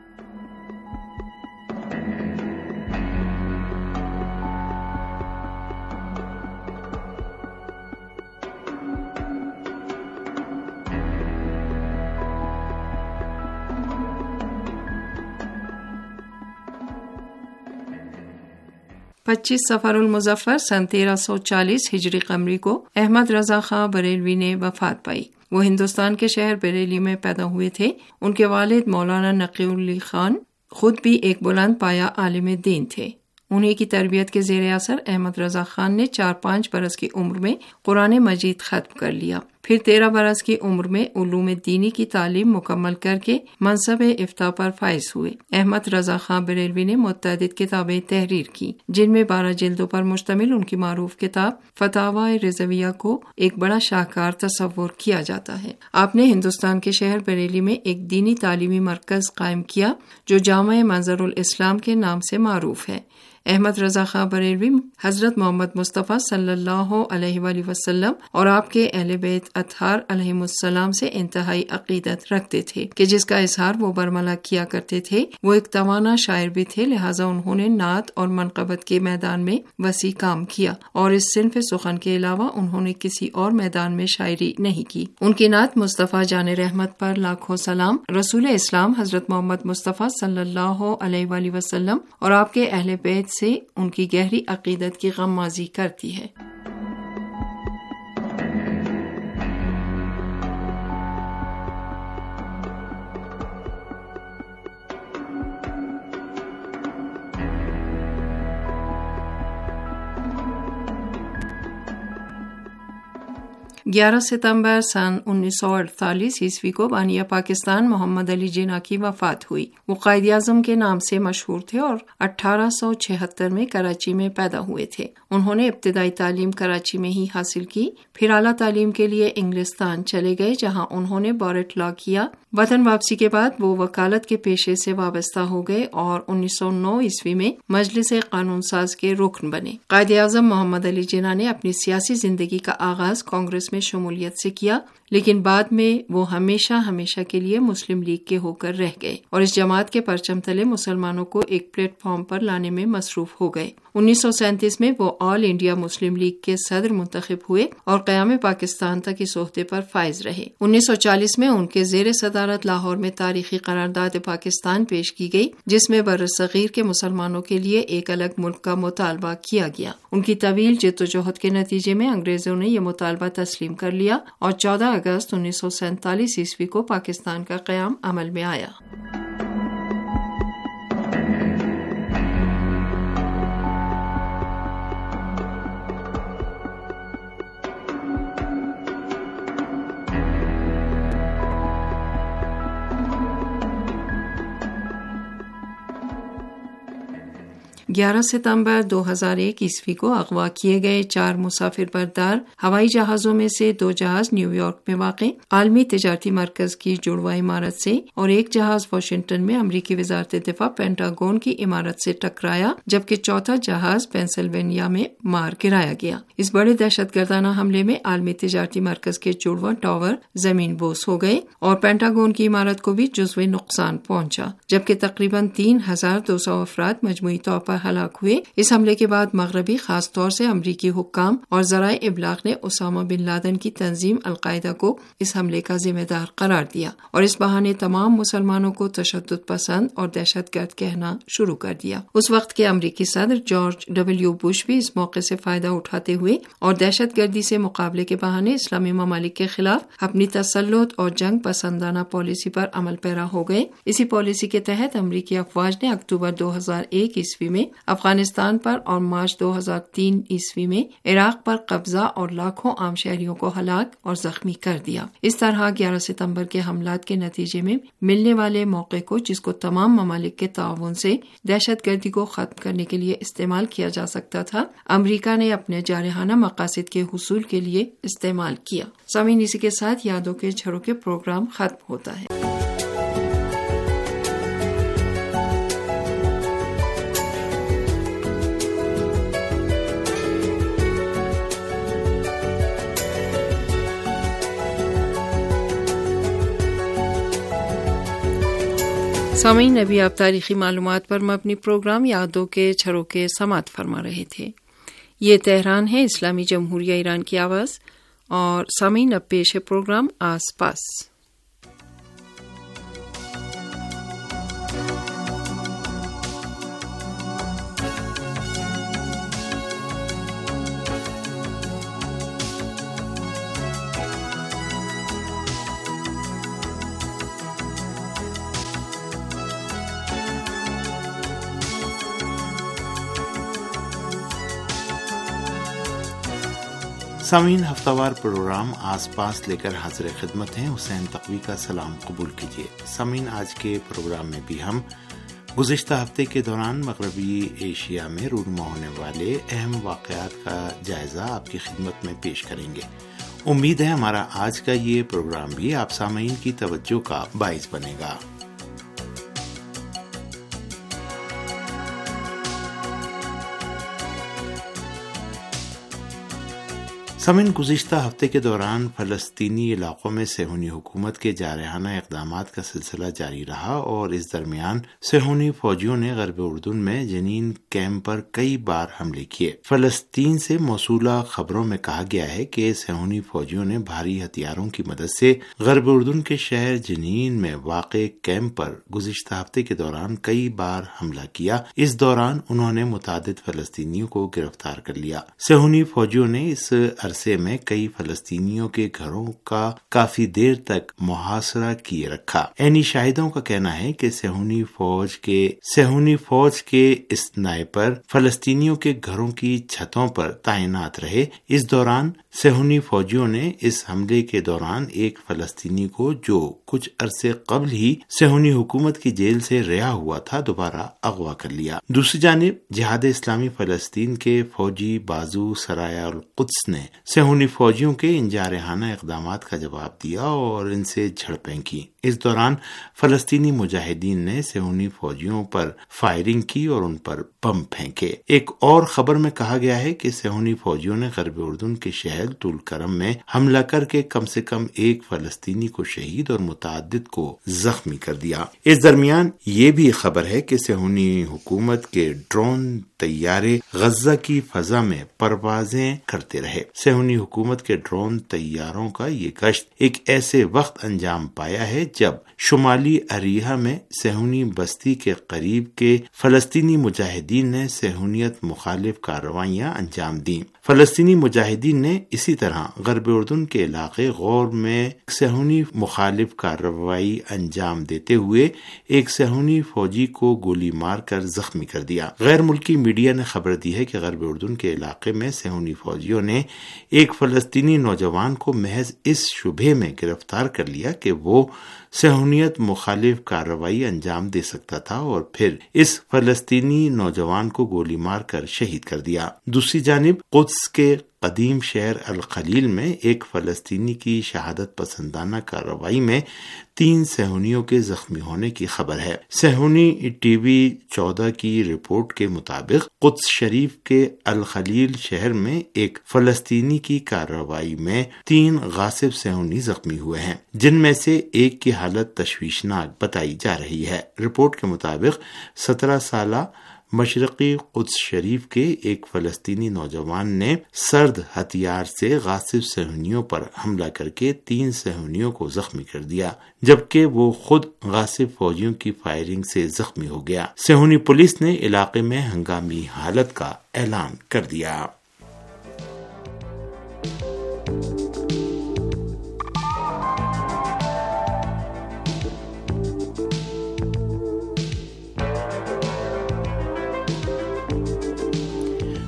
پچیس سفر المظفر سن تیرہ سو چالیس ہجری قمری کو احمد رضا خاں بریلوی نے وفات پائی۔ وہ ہندوستان کے شہر بریلی میں پیدا ہوئے تھے۔ ان کے والد مولانا نقی اللہ خان خود بھی ایک بلند پایا عالم دین تھے۔ انہیں کی تربیت کے زیر اثر احمد رضا خان نے چار پانچ برس کی عمر میں قرآن مجید ختم کر لیا۔ پھر تیرہ برس کی عمر میں علوم دینی کی تعلیم مکمل کر کے منصب افتاء پر فائز ہوئے۔ احمد رضا خان بریلوی نے متعدد کتابیں تحریر کی، جن میں بارہ جلدوں پر مشتمل ان کی معروف کتاب فتاوی رضویہ کو ایک بڑا شاہکار تصور کیا جاتا ہے۔ آپ نے ہندوستان کے شہر بریلی میں ایک دینی تعلیمی مرکز قائم کیا جو جامع منظر الاسلام کے نام سے معروف ہے۔ احمد رضا خان بریلوی حضرت محمد مصطفیٰ صلی اللہ علیہ وآلہ وسلم اور آپ کے اہل بیت اطہار علیہم السلام سے انتہائی عقیدت رکھتے تھے کہ جس کا اظہار وہ برملا کیا کرتے تھے۔ وہ ایک توانا شاعر بھی تھے، لہٰذا انہوں نے نعت اور منقبت کے میدان میں وسیع کام کیا، اور اس صنف سخن کے علاوہ انہوں نے کسی اور میدان میں شاعری نہیں کی۔ ان کی نعت مصطفیٰ جان رحمت پر لاکھوں سلام، رسول اسلام حضرت محمد مصطفیٰ صلی اللہ علیہ وآلہ وسلم اور آپ کے اہل بیت سے ان کی گہری عقیدت کی غمازی کرتی ہے۔ گیارہ ستمبر سن انیس سو اڑتالیس عیسوی کو بانیہ پاکستان محمد علی جناح کی وفات ہوئی۔ وہ قائد اعظم کے نام سے مشہور تھے اور اٹھارہ سو چھہتر میں کراچی میں پیدا ہوئے تھے۔ انہوں نے ابتدائی تعلیم کراچی میں ہی حاصل کی، پھر اعلیٰ تعلیم کے لیے انگلستان چلے گئے جہاں انہوں نے بارٹ لا کیا۔ وطن واپسی کے بعد وہ وکالت کے پیشے سے وابستہ ہو گئے اور انیس سو نو عیسوی میں مجلس قانون ساز کے رکن بنے۔ قائد اعظم محمد علی جناح نے اپنی سیاسی زندگی کا آغاز کانگریس میں شمولیت سے کیا، لیکن بعد میں وہ ہمیشہ ہمیشہ کے لیے مسلم لیگ کے ہو کر رہ گئے اور اس جماعت کے پرچم تلے مسلمانوں کو ایک پلیٹ فارم پر لانے میں مصروف ہو گئے۔ انیس سو سینتیس میں وہ آل انڈیا مسلم لیگ کے صدر منتخب ہوئے اور قیام پاکستان تک اس عہدے پر فائز رہے۔ انیس سو چالیس میں ان کے زیر صدارت لاہور میں تاریخی قرارداد پاکستان پیش کی گئی، جس میں برصغیر کے مسلمانوں کے لیے ایک الگ ملک کا مطالبہ کیا گیا۔ ان کی طویل جدوجہد کے نتیجے میں انگریزوں نے یہ مطالبہ تسلیم کر لیا اور چودہ اگست انیس سو سینتالیس عیسوی کو پاکستان کا قیام عمل میں آیا۔ گیارہ ستمبر دو ہزار ایک عیسوی کو اغوا کیے گئے چار مسافر بردار ہوائی جہازوں میں سے دو جہاز نیو یارک میں واقع عالمی تجارتی مرکز کی جڑواں عمارت سے اور ایک جہاز واشنگٹن میں امریکی وزارت دفاع پینٹاگون کی عمارت سے ٹکرایا، جبکہ چوتھا جہاز پینسلوینیا میں مار گرایا گیا۔ اس بڑے دہشت گردانہ حملے میں عالمی تجارتی مرکز کے جڑواں ٹاور زمین بوس ہو گئے اور پینٹاگون کی عمارت کو بھی جزوی نقصان پہنچا، جبکہ تقریباً تین ہزار دو سو افراد مجموعی طور پر ہلاک ہوئے۔ اس حملے کے بعد مغربی خاص طور سے امریکی حکام اور ذرائع ابلاغ نے اسامہ بن لادن کی تنظیم القاعدہ کو اس حملے کا ذمہ دار قرار دیا اور اس بہانے تمام مسلمانوں کو تشدد پسند اور دہشت گرد کہنا شروع کر دیا۔ اس وقت کے امریکی صدر جارج ڈبلیو بش بھی اس موقع سے فائدہ اٹھاتے ہوئے اور دہشت گردی سے مقابلے کے بہانے اسلامی ممالک کے خلاف اپنی تسلط اور جنگ پسندانہ پالیسی پر عمل پیرا ہو گئے۔ اسی پالیسی کے تحت امریکی افواج نے اکتوبر دو ہزار ایک عیسوی میں افغانستان پر اور مارچ دو ہزار تین عیسوی میں عراق پر قبضہ اور لاکھوں عام شہریوں کو ہلاک اور زخمی کر دیا۔ اس طرح گیارہ ستمبر کے حملات کے نتیجے میں ملنے والے موقع کو، جس کو تمام ممالک کے تعاون سے دہشت گردی کو ختم کرنے کے لیے استعمال کیا جا سکتا تھا، امریکہ نے اپنے جارحانہ مقاصد کے حصول کے لیے استعمال کیا۔ سامعین، اسی کے ساتھ یادوں کے جھروکے پروگرام ختم ہوتا ہے۔ سامعین، ابھی آپ تاریخی معلومات پر مبنی پروگرام یادوں کے جھروکے سماعت فرما رہے تھے۔ یہ تہران ہے، اسلامی جمہوریہ ایران کی آواز، اور سامعین اب پیش ہے پروگرام آس پاس۔ سامعین، ہفتہ وار پروگرام آس پاس لے کر حاضر خدمت ہیں۔ حسین تقوی کا سلام قبول کیجیے۔ سامعین، آج کے پروگرام میں بھی ہم گزشتہ ہفتے کے دوران مغربی ایشیا میں رونما ہونے والے اہم واقعات کا جائزہ آپ کی خدمت میں پیش کریں گے۔ امید ہے ہمارا آج کا یہ پروگرام بھی آپ سامعین کی توجہ کا باعث بنے گا۔ سامعین، گزشتہ ہفتے کے دوران فلسطینی علاقوں میں صہیونی حکومت کے جارحانہ اقدامات کا سلسلہ جاری رہا، اور اس درمیان صہیونی فوجیوں نے غرب اردن میں جنین کیمپ پر کئی بار حملے کیے۔ فلسطین سے موصولہ خبروں میں کہا گیا ہے کہ صہیونی فوجیوں نے بھاری ہتھیاروں کی مدد سے غرب اردن کے شہر جنین میں واقع کیمپ پر گزشتہ ہفتے کے دوران کئی بار حملہ کیا۔ اس دوران انہوں نے متعدد فلسطینیوں کو گرفتار کر لیا۔ صہیونی فوجیوں نے اس عرصے میں کئی فلسطینیوں کے گھروں کا کافی دیر تک محاصرہ کیے رکھا۔ عینی شاہدوں کا کہنا ہے کہ صہیونی فوج کے صہیونی فوج کے اسنائپر فلسطینیوں کے گھروں کی چھتوں پر تعینات رہے۔ اس دوران صہیونی فوجیوں نے اس حملے کے دوران ایک فلسطینی کو، جو کچھ عرصے قبل ہی صہیونی حکومت کی جیل سے رہا ہوا تھا، دوبارہ اغوا کر لیا۔ دوسری جانب جہاد اسلامی فلسطین کے فوجی بازو سرایہ القدس نے صہیونی فوجیوں کے ان جارحانہ اقدامات کا جواب دیا اور ان سے جھڑپیں کی۔ اس دوران فلسطینی مجاہدین نے صہیونی فوجیوں پر فائرنگ کی اور ان پر بم پھینکے۔ ایک اور خبر میں کہا گیا ہے کہ صہیونی فوجیوں نے غرب اردن کے شہر طول کرم میں حملہ کر کے کم سے کم ایک فلسطینی کو شہید اور متعدد کو زخمی کر دیا۔ اس درمیان یہ بھی خبر ہے کہ صہیونی حکومت کے ڈرون طیارے غزہ کی فضا میں پروازیں کرتے رہے۔ صہیونی حکومت کے ڈرون طیاروں کا یہ گشت ایک ایسے وقت انجام پایا ہے جب شمالی اریحا میں صہیونی بستی کے قریب کے فلسطینی مجاہدین نے صہیونیت مخالف کارروائیاں انجام دیں۔ فلسطینی مجاہدین نے اسی طرح غرب اردن کے علاقے غور میں صہیونی مخالف کارروائی انجام دیتے ہوئے ایک صہیونی فوجی کو گولی مار کر زخمی کر دیا۔ غیر ملکی میڈیا نے خبر دی ہے کہ غرب اردن کے علاقے میں صہیونی فوجیوں نے ایک فلسطینی نوجوان کو محض اس شبہ میں گرفتار کر لیا کہ وہ صہیونیت مخالف کارروائی انجام دے سکتا تھا، اور پھر اس فلسطینی نوجوان کو گولی مار کر شہید کر دیا۔ دوسری جانب قدس کے قدیم شہر الخلیل میں ایک فلسطینی کی شہادت پسندانہ کارروائی میں تین صہیونیوں کے زخمی ہونے کی خبر ہے۔ صہیونی ٹی وی چودہ کی رپورٹ کے مطابق قدس شریف کے الخلیل شہر میں ایک فلسطینی کی کارروائی میں تین غاصب صہیونی زخمی ہوئے ہیں، جن میں سے ایک کی حالت تشویشناک بتائی جا رہی ہے۔ رپورٹ کے مطابق سترہ سالہ مشرقی قدس شریف کے ایک فلسطینی نوجوان نے سرد ہتھیار سے غاصب صہیونیوں پر حملہ کر کے تین صہیونیوں کو زخمی کر دیا، جبکہ وہ خود غاصب فوجیوں کی فائرنگ سے زخمی ہو گیا۔ صہیونی پولیس نے علاقے میں ہنگامی حالت کا اعلان کر دیا۔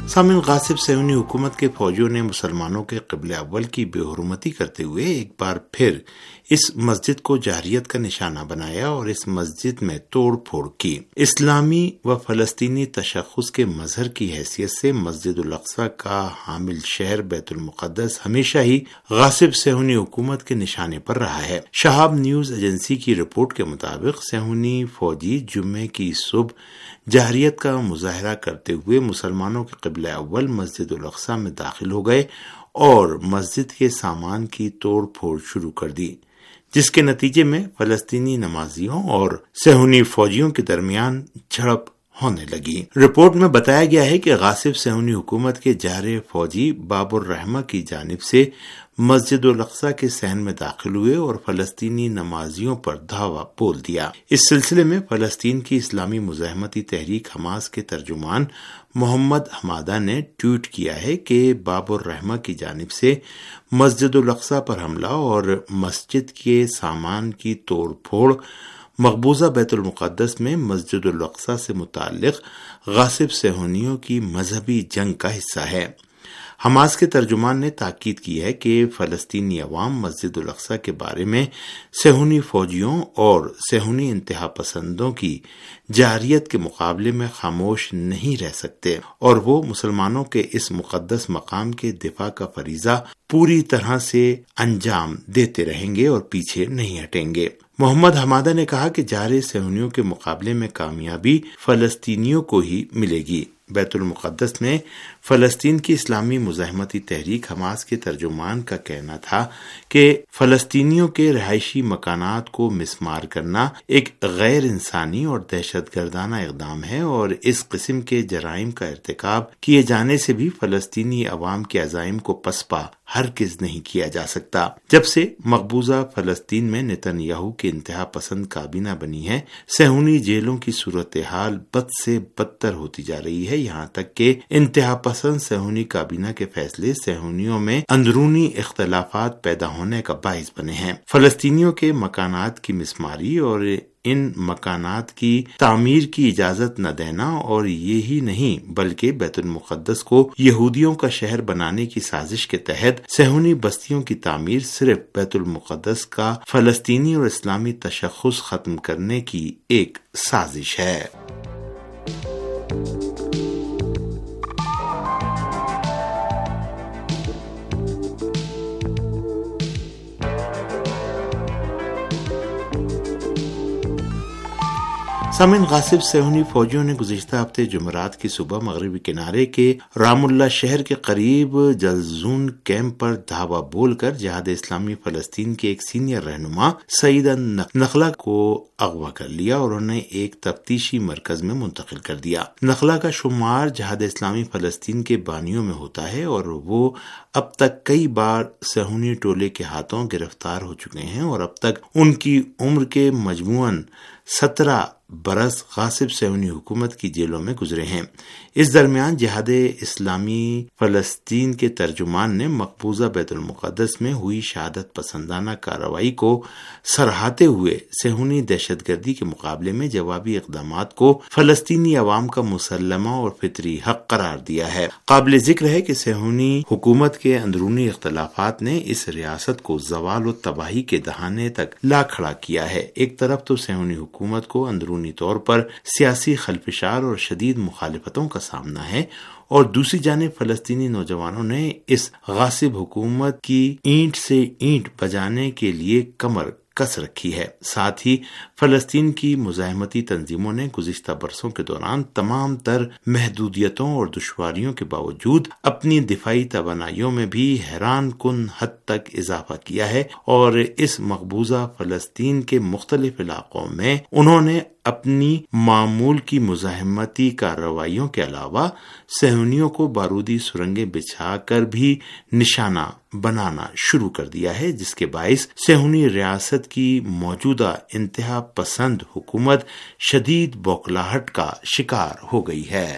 سامن غاصب صہیونی حکومت کے فوجیوں نے مسلمانوں کے قبلہ اول کی بے حرمتی کرتے ہوئے ایک بار پھر اس مسجد کو جارحیت کا نشانہ بنایا اور اس مسجد میں توڑ پھوڑ کی۔ اسلامی و فلسطینی تشخص کے مظہر کی حیثیت سے مسجد الاقصی کا حامل شہر بیت المقدس ہمیشہ ہی غاصب صہیونی حکومت کے نشانے پر رہا ہے۔ شہاب نیوز ایجنسی کی رپورٹ کے مطابق صہیونی فوجی جمعے کی صبح جارحیت کا مظاہرہ کرتے ہوئے مسلمانوں کے قبلہ اول مسجد الاقصی میں داخل ہو گئے اور مسجد کے سامان کی توڑ پھوڑ شروع کر دی، جس کے نتیجے میں فلسطینی نمازیوں اور صہیونی فوجیوں کے درمیان جھڑپ ہونے لگی۔ رپورٹ میں بتایا گیا ہے کہ غاصب صہیونی حکومت کے جارح فوجی باب الرحمہ کی جانب سے مسجد الاقصی کے صحن میں داخل ہوئے اور فلسطینی نمازیوں پر دھاوا بول دیا۔ اس سلسلے میں فلسطین کی اسلامی مزاحمتی تحریک حماس کے ترجمان محمد حمادہ نے ٹویٹ کیا ہے کہ باب الرحمہ کی جانب سے مسجد الاقصی پر حملہ اور مسجد کے سامان کی توڑ پھوڑ مقبوضہ بیت المقدس میں مسجد الاقصی سے متعلق غاصب صہیونیوں کی مذہبی جنگ کا حصہ ہے۔ حماس کے ترجمان نے تاکید کی ہے کہ فلسطینی عوام مسجد الاقصی کے بارے میں صہیونی فوجیوں اور صہیونی انتہا پسندوں کی جارحیت کے مقابلے میں خاموش نہیں رہ سکتے اور وہ مسلمانوں کے اس مقدس مقام کے دفاع کا فریضہ پوری طرح سے انجام دیتے رہیں گے اور پیچھے نہیں ہٹیں گے۔ محمد حمادہ نے کہا کہ جارح صہیونیوں کے مقابلے میں کامیابی فلسطینیوں کو ہی ملے گی۔ بیت المقدس میں فلسطین کی اسلامی مزاحمتی تحریک حماس کے ترجمان کا کہنا تھا کہ فلسطینیوں کے رہائشی مکانات کو مسمار کرنا ایک غیر انسانی اور دہشت گردانہ اقدام ہے اور اس قسم کے جرائم کا ارتکاب کیے جانے سے بھی فلسطینی عوام کے عزائم کو پسپا ہرگز نہیں کیا جا سکتا۔ جب سے مقبوضہ فلسطین میں نتن یاہو کی انتہا پسند کابینہ بنی ہے، صہیونی جیلوں کی صورتحال بد سے بدتر ہوتی جا رہی ہے، یہاں تک کہ انتہا پسند صہیونی کابینہ کے فیصلے صہیونیوں میں اندرونی اختلافات پیدا ہونے کا باعث بنے ہیں۔ فلسطینیوں کے مکانات کی مسماری اور ان مکانات کی تعمیر کی اجازت نہ دینا، اور یہی نہیں بلکہ بیت المقدس کو یہودیوں کا شہر بنانے کی سازش کے تحت صہیونی بستیوں کی تعمیر صرف بیت المقدس کا فلسطینی اور اسلامی تشخص ختم کرنے کی ایک سازش ہے۔ سامعین، غاصب صہیونی فوجیوں نے گزشتہ ہفتے جمعرات کی صبح مغربی کنارے کے رام اللہ شہر کے قریب جلزون کیمپ پر دھاوا بول کر جہاد اسلامی فلسطین کے ایک سینئر رہنما سعید نخلا کو اغوا کر لیا اور انہیں ایک تفتیشی مرکز میں منتقل کر دیا۔ نخلا کا شمار جہاد اسلامی فلسطین کے بانیوں میں ہوتا ہے اور وہ اب تک کئی بار صہیونی ٹولے کے ہاتھوں گرفتار ہو چکے ہیں اور اب تک ان کی عمر کے مجموعاً سترہ برس غاصب صہیونی حکومت کی جیلوں میں گزرے ہیں۔ اس درمیان جہاد اسلامی فلسطین کے ترجمان نے مقبوضہ بیت المقدس میں ہوئی شہادت پسندانہ کارروائی کو سراہتے ہوئے صہیونی دہشت گردی کے مقابلے میں جوابی اقدامات کو فلسطینی عوام کا مسلمہ اور فطری حق قرار دیا ہے۔ قابل ذکر ہے کہ صہیونی حکومت کے اندرونی اختلافات نے اس ریاست کو زوال و تباہی کے دہانے تک لا کھڑا کیا ہے۔ ایک طرف تو صہیونی حکومت کو اندرونی طور پر سیاسی خلفشار اور شدید مخالفتوں کا سامنا ہے، اور دوسری جانب فلسطینی نوجوانوں نے اس غاصب حکومت کی اینٹ سے اینٹ بجانے کے لیے کمر کس رکھی ہے۔ ساتھ ہی فلسطین کی مزاحمتی تنظیموں نے گزشتہ برسوں کے دوران تمام تر محدودیتوں اور دشواریوں کے باوجود اپنی دفاعی توانائیوں میں بھی حیران کن حد تک اضافہ کیا ہے، اور اس مقبوضہ فلسطین کے مختلف علاقوں میں انہوں نے اپنی معمول کی مزاحمتی کارروائیوں کے علاوہ صہیونیوں کو بارودی سرنگیں بچھا کر بھی نشانہ بنانا شروع کر دیا ہے، جس کے باعث صہیونی ریاست کی موجودہ انتہا پسند حکومت شدید بوکھلاہٹ کا شکار ہو گئی ہے۔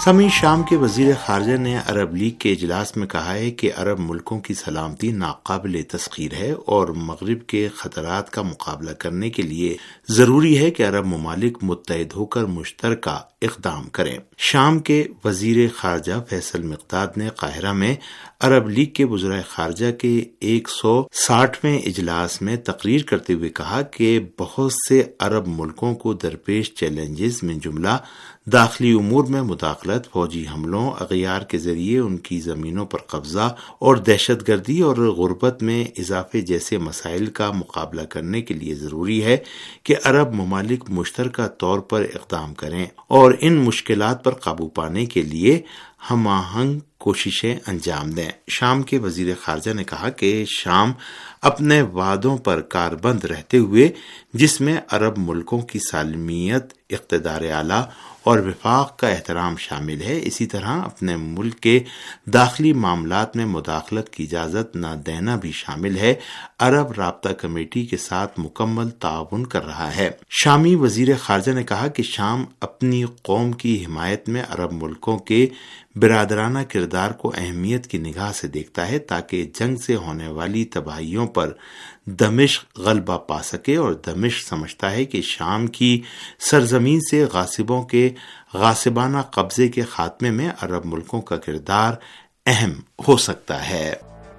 سمیع شام کے وزیر خارجہ نے عرب لیگ کے اجلاس میں کہا ہے کہ عرب ملکوں کی سلامتی ناقابل تسخیر ہے اور مغرب کے خطرات کا مقابلہ کرنے کے لیے ضروری ہے کہ عرب ممالک متحد ہو کر مشترکہ اقدام کریں۔ شام کے وزیر خارجہ فیصل مقداد نے قاہرہ میں عرب لیگ کے وزرائے خارجہ کے ایک سو ساٹھویں اجلاس میں تقریر کرتے ہوئے کہا کہ بہت سے عرب ملکوں کو درپیش چیلنجز میں جملہ داخلی امور میں مداخلت، فوجی حملوں، اغیار کے ذریعے ان کی زمینوں پر قبضہ اور دہشت گردی اور غربت میں اضافے جیسے مسائل کا مقابلہ کرنے کے لیے ضروری ہے کہ عرب ممالک مشترکہ طور پر اقدام کریں اور ان مشکلات پر قابو پانے کے لیے ہم آہنگ کوششیں انجام دیں۔ شام کے وزیر خارجہ نے کہا کہ شام اپنے وعدوں پر کاربند رہتے ہوئے، جس میں عرب ملکوں کی سالمیت، اقتدار اعلیٰ اور وفاق کا احترام شامل ہے، اسی طرح اپنے ملک کے داخلی معاملات میں مداخلت کی اجازت نہ دینا بھی شامل ہے، عرب رابطہ کمیٹی کے ساتھ مکمل تعاون کر رہا ہے۔ شامی وزیر خارجہ نے کہا کہ شام اپنی قوم کی حمایت میں عرب ملکوں کے برادرانہ کردار کو اہمیت کی نگاہ سے دیکھتا ہے تاکہ جنگ سے ہونے والی تباہیوں پر دمشق غلبہ پا سکے، اور دمشق سمجھتا ہے کہ شام کی سرزمین سے غاصبوں کے غاصبانہ قبضے کے خاتمے میں عرب ملکوں کا کردار اہم ہو سکتا ہے۔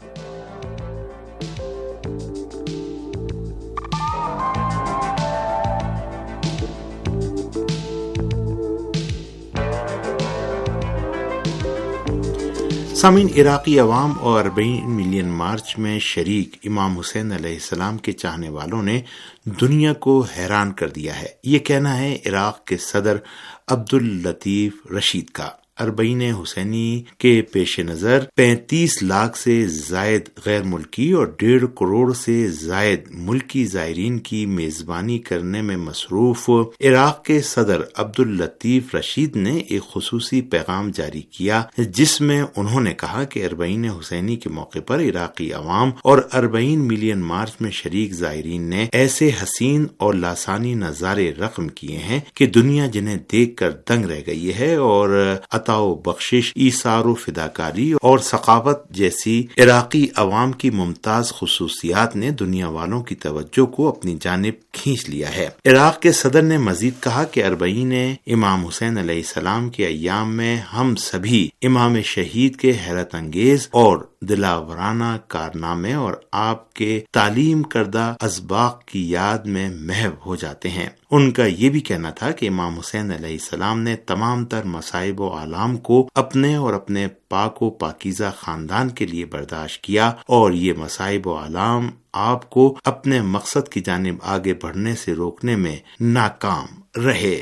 سامعین، عراقی عوام اور اربعین ملین مارچ میں شریک امام حسین علیہ السلام کے چاہنے والوں نے دنیا کو حیران کر دیا ہے، یہ کہنا ہے عراق کے صدر عبداللطیف رشید کا۔ اربعین حسینی کے پیش نظر پینتیس لاکھ سے زائد غیر ملکی اور ڈیڑھ کروڑ سے زائد ملکی زائرین کی میزبانی کرنے میں مصروف عراق کے صدر عبداللطیف رشید نے ایک خصوصی پیغام جاری کیا، جس میں انہوں نے کہا کہ اربعین حسینی کے موقع پر عراقی عوام اور اربعین ملین مارچ میں شریک زائرین نے ایسے حسین اور لاسانی نظارے رقم کیے ہیں کہ دنیا جنہیں دیکھ کر دنگ رہ گئی ہے، اور عطا و بخشش، ایثار و فداکاری اور ثقافت جیسی عراقی عوام کی ممتاز خصوصیات نے دنیا والوں کی توجہ کو اپنی جانب کھینچ لیا ہے۔ عراق کے صدر نے مزید کہا کہ اربعین امام حسین علیہ السلام کے ایام میں ہم سبھی امام شہید کے حیرت انگیز اور دلاورانہ کارنامے اور آپ کے تعلیم کردہ اسباق کی یاد میں محو ہو جاتے ہیں۔ ان کا یہ بھی کہنا تھا کہ امام حسین علیہ السلام نے تمام تر مصائب و آلام کو اپنے اور اپنے پاک و پاکیزہ خاندان کے لیے برداشت کیا، اور یہ مصائب و آلام آپ کو اپنے مقصد کی جانب آگے بڑھنے سے روکنے میں ناکام رہے۔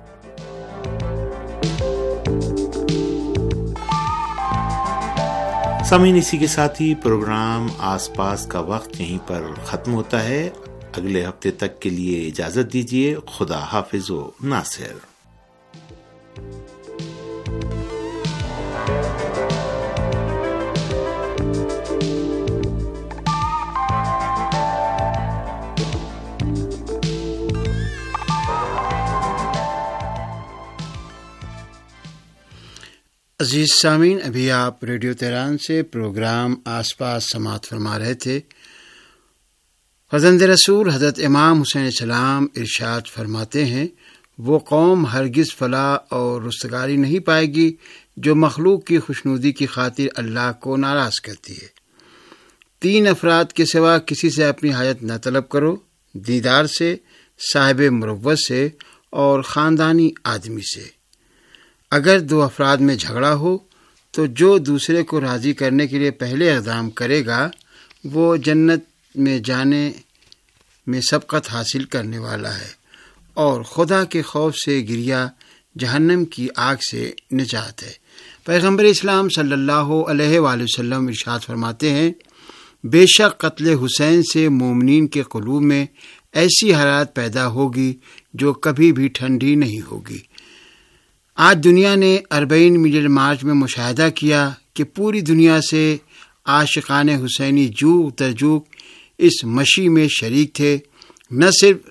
سامعین، اسی کے ساتھ ہی پروگرام آس پاس کا وقت یہیں پر ختم ہوتا ہے۔ اگلے ہفتے تک کے لیے اجازت دیجیے۔ خدا حافظ و ناصر۔ عزیز سامعین، ابھی آپ ریڈیو تہران سے پروگرام آس پاس سماعت فرما رہے تھے۔ فرزند رسول حضرت امام حسین علیہ السلام ارشاد فرماتے ہیں، وہ قوم ہرگز فلاح اور رستگاری نہیں پائے گی جو مخلوق کی خوشنودی کی خاطر اللہ کو ناراض کرتی ہے۔ تین افراد کے سوا کسی سے اپنی حاجت نہ طلب کرو، دیندار سے، صاحب مروت سے اور خاندانی آدمی سے۔ اگر دو افراد میں جھگڑا ہو تو جو دوسرے کو راضی کرنے کے لیے پہلے اقدام کرے گا وہ جنت میں جانے میں سبقت حاصل کرنے والا ہے، اور خدا کے خوف سے گریہ جہنم کی آگ سے نجات ہے۔ پیغمبر اسلام صلی اللہ علیہ وآلہ وسلم ارشاد فرماتے ہیں، بے شک قتل حسین سے مومنین کے قلوب میں ایسی حرارت پیدا ہوگی جو کبھی بھی ٹھنڈی نہیں ہوگی۔ آج دنیا نے اربعین ملین مارچ میں مشاہدہ کیا کہ پوری دنیا سے عاشقان حسینی جوگ تر جوگ اس مشی میں شریک تھے۔ نہ صرف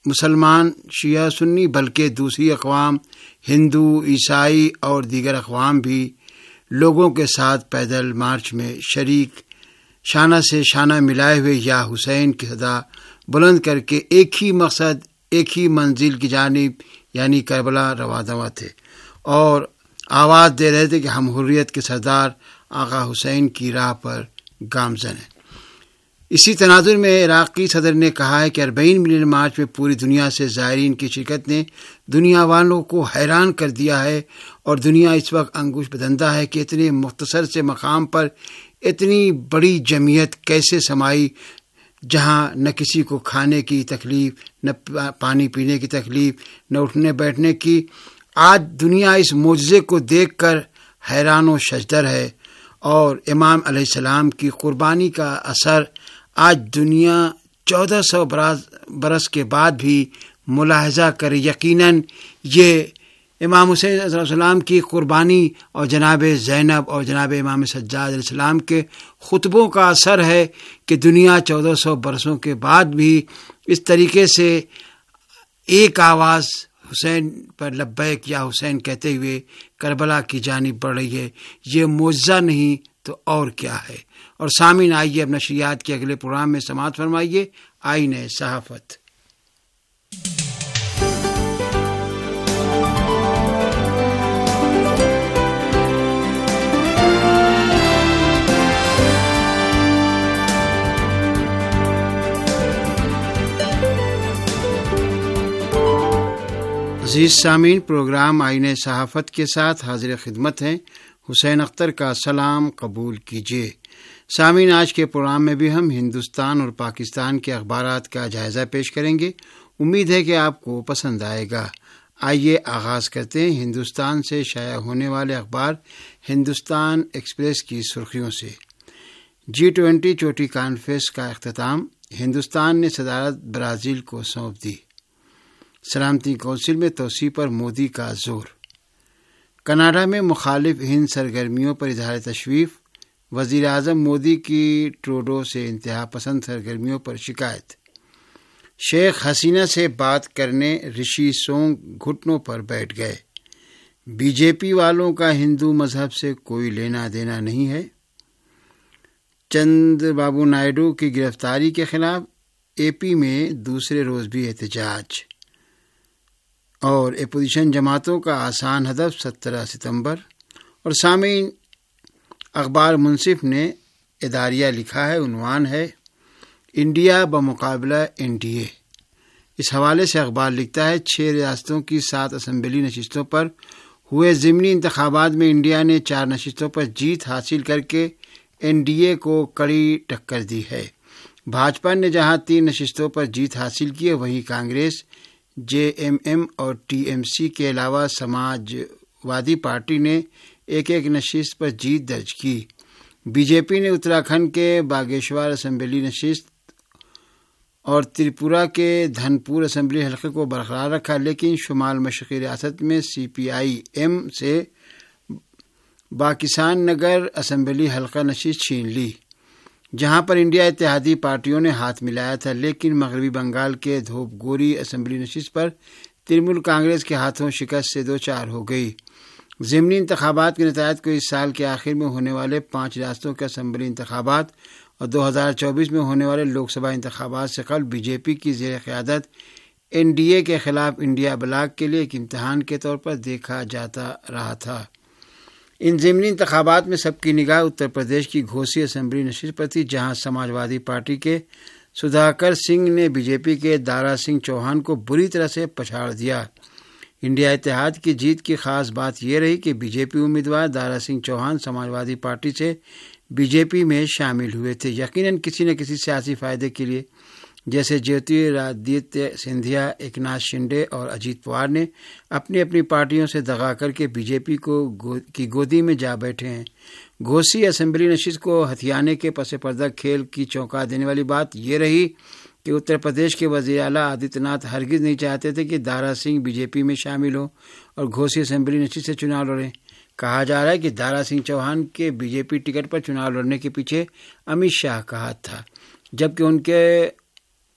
مسلمان شیعہ سنی بلکہ دوسری اقوام ہندو عیسائی اور دیگر اقوام بھی لوگوں کے ساتھ پیدل مارچ میں شریک شانہ سے شانہ ملائے ہوئے یا حسین کی صدا بلند کر کے ایک ہی مقصد ایک ہی منزل کی جانب یعنی کربلا رواں دواں تھے اور آواز دے رہے تھے کہ ہم حریت کے سردار آقا حسین کی راہ پر گامزن ہیں۔ اسی تناظر میں عراقی صدر نے کہا ہے کہ اربعین ملین مارچ میں پوری دنیا سے زائرین کی شرکت نے دنیا والوں کو حیران کر دیا ہے اور دنیا اس وقت انگوش بدندہ ہے کہ اتنے مختصر سے مقام پر اتنی بڑی جمعیت کیسے سمائی، جہاں نہ کسی کو کھانے کی تکلیف، نہ پانی پینے کی تکلیف، نہ اٹھنے بیٹھنے کی۔ آج دنیا اس معجزے کو دیکھ کر حیران و شجدر ہے اور امام علیہ السلام کی قربانی کا اثر آج دنیا چودہ سو برس کے بعد بھی ملاحظہ کرے۔ یقیناً یہ امام حسین علیہ السلام کی قربانی اور جناب زینب اور جناب امام سجاد علیہ السلام کے خطبوں کا اثر ہے کہ دنیا چودہ سو برسوں کے بعد بھی اس طریقے سے ایک آواز حسین پر لبیک یا حسین کہتے ہوئے کربلا کی جانب بڑھ رہی ہے۔ یہ معجزہ نہیں تو اور کیا ہے۔ اور سامعین، آئیے اب نشریات کے اگلے پروگرام میں سماعت فرمائیے آئین صحافت۔ عزیز سامعین، پروگرام آئین صحافت کے ساتھ حاضر خدمت ہیں۔ حسین اختر کا سلام قبول کیجیے۔ سامعین، آج کے پروگرام میں بھی ہم ہندوستان اور پاکستان کے اخبارات کا جائزہ پیش کریں گے۔ امید ہے کہ آپ کو پسند آئے گا۔ آئیے آغاز کرتے ہیں ہندوستان سے شائع ہونے والے اخبار ہندوستان ایکسپریس کی سرخیوں سے۔ جی ٹوینٹی چوٹی کانفرنس کا اختتام، ہندوستان نے صدارت برازیل کو سونپ دی۔ سلامتی کونسل میں توسیع پر مودی کا زور۔ کینیڈا میں مخالف ہند سرگرمیوں پر اظہار تشویش، وزیر اعظم مودی کی ٹروڈو سے انتہا پسند سرگرمیوں پر شکایت۔ شیخ حسینہ سے بات کرنے رشی سونگ گھٹنوں پر بیٹھ گئے۔ بی جے پی والوں کا ہندو مذہب سے کوئی لینا دینا نہیں ہے۔ چندر بابو نائیڈو کی گرفتاری کے خلاف اے پی میں دوسرے روز بھی احتجاج، اور اپوزیشن جماعتوں کا آسان ہدف سترہ ستمبر۔ اور سامعین، اخبار منصف نے اداریہ لکھا ہے، عنوان ہے انڈیا بمقابلہ این ڈی اے۔ اس حوالے سے اخبار لکھتا ہے، چھ ریاستوں کی سات اسمبلی نشستوں پر ہوئے ضمنی انتخابات میں انڈیا نے چار نشستوں پر جیت حاصل کر کے این ڈی اے کو کڑی ٹکر دی ہے۔ بھاجپا نے جہاں تین نشستوں پر جیت حاصل کی ہے، وہیں کانگریس، جے ایم ایم اور ٹی ایم سی کے علاوہ سماج وادی پارٹی نے ایک ایک نشست پر جیت درج کی۔ بی جے پی نے اتراکھنڈ کے باگیشور اسمبلی نشست اور تریپورہ کے دھن پور اسمبلی حلقے کو برقرار رکھا، لیکن شمال مشرقی ریاست میں سی پی آئی ایم سے باکسان نگر اسمبلی حلقہ نشست چھین لی، جہاں پر انڈیا اتحادی پارٹیوں نے ہاتھ ملایا تھا، لیکن مغربی بنگال کے دھوپ گوری اسمبلی نشست پر ترنمول کانگریس کے ہاتھوں شکست سے دو چار ہو گئی۔ ضمنی انتخابات کے نتائج کو اس سال کے آخر میں ہونے والے پانچ ریاستوں کے اسمبلی انتخابات اور دو ہزار چوبیس میں ہونے والے لوک سبھا انتخابات سے قبل بی جے پی کی زیر قیادت این ڈی اے کے خلاف انڈیا بلاک کے لیے ایک امتحان کے طور پر دیکھا جاتا رہا تھا۔ ان ضمنی انتخابات میں سب کی نگاہ اتر پردیش کی گھوسی اسمبلی نشست پر تھی، جہاں سماجوادی پارٹی کے سدھاکر سنگھ نے بی جے پی کے دارا سنگھ چوہان کو بری طرح سے پچھاڑ دیا۔ انڈیا اتحاد کی جیت کی خاص بات یہ رہی کہ بی جے پی امیدوار دارا سنگھ چوہان سماجوادی پارٹی سے بی جے پی میں شامل ہوئے تھے، یقیناً کسی نہ کسی سیاسی فائدے کے لیے، جیسے جیوتی رادتیہ سندھیا، ایکناتھ شنڈے اور اجیت پوار نے اپنی اپنی پارٹیوں سے دغا کر کے بی جے پی کو گو کی گودی میں جا بیٹھے ہیں۔ گھوسی اسمبلی نشست کو ہتھیانے کے پس پردہ کھیل کی چونکا دینے والی بات یہ رہی کہ اتر پردیش کے وزیر اعلیٰ آدتیہ ناتھ ہرگز نہیں چاہتے تھے کہ دارا سنگھ بی جے پی میں شامل ہوں اور گھوسی اسمبلی نشست سے چناؤ لڑیں۔ کہا جا رہا ہے کہ دارا سنگھ چوہان کے بی جے پی ٹکٹ پر چناؤ لڑنے کے پیچھے امت شاہ کا ہاتھ تھا، جبکہ ان کے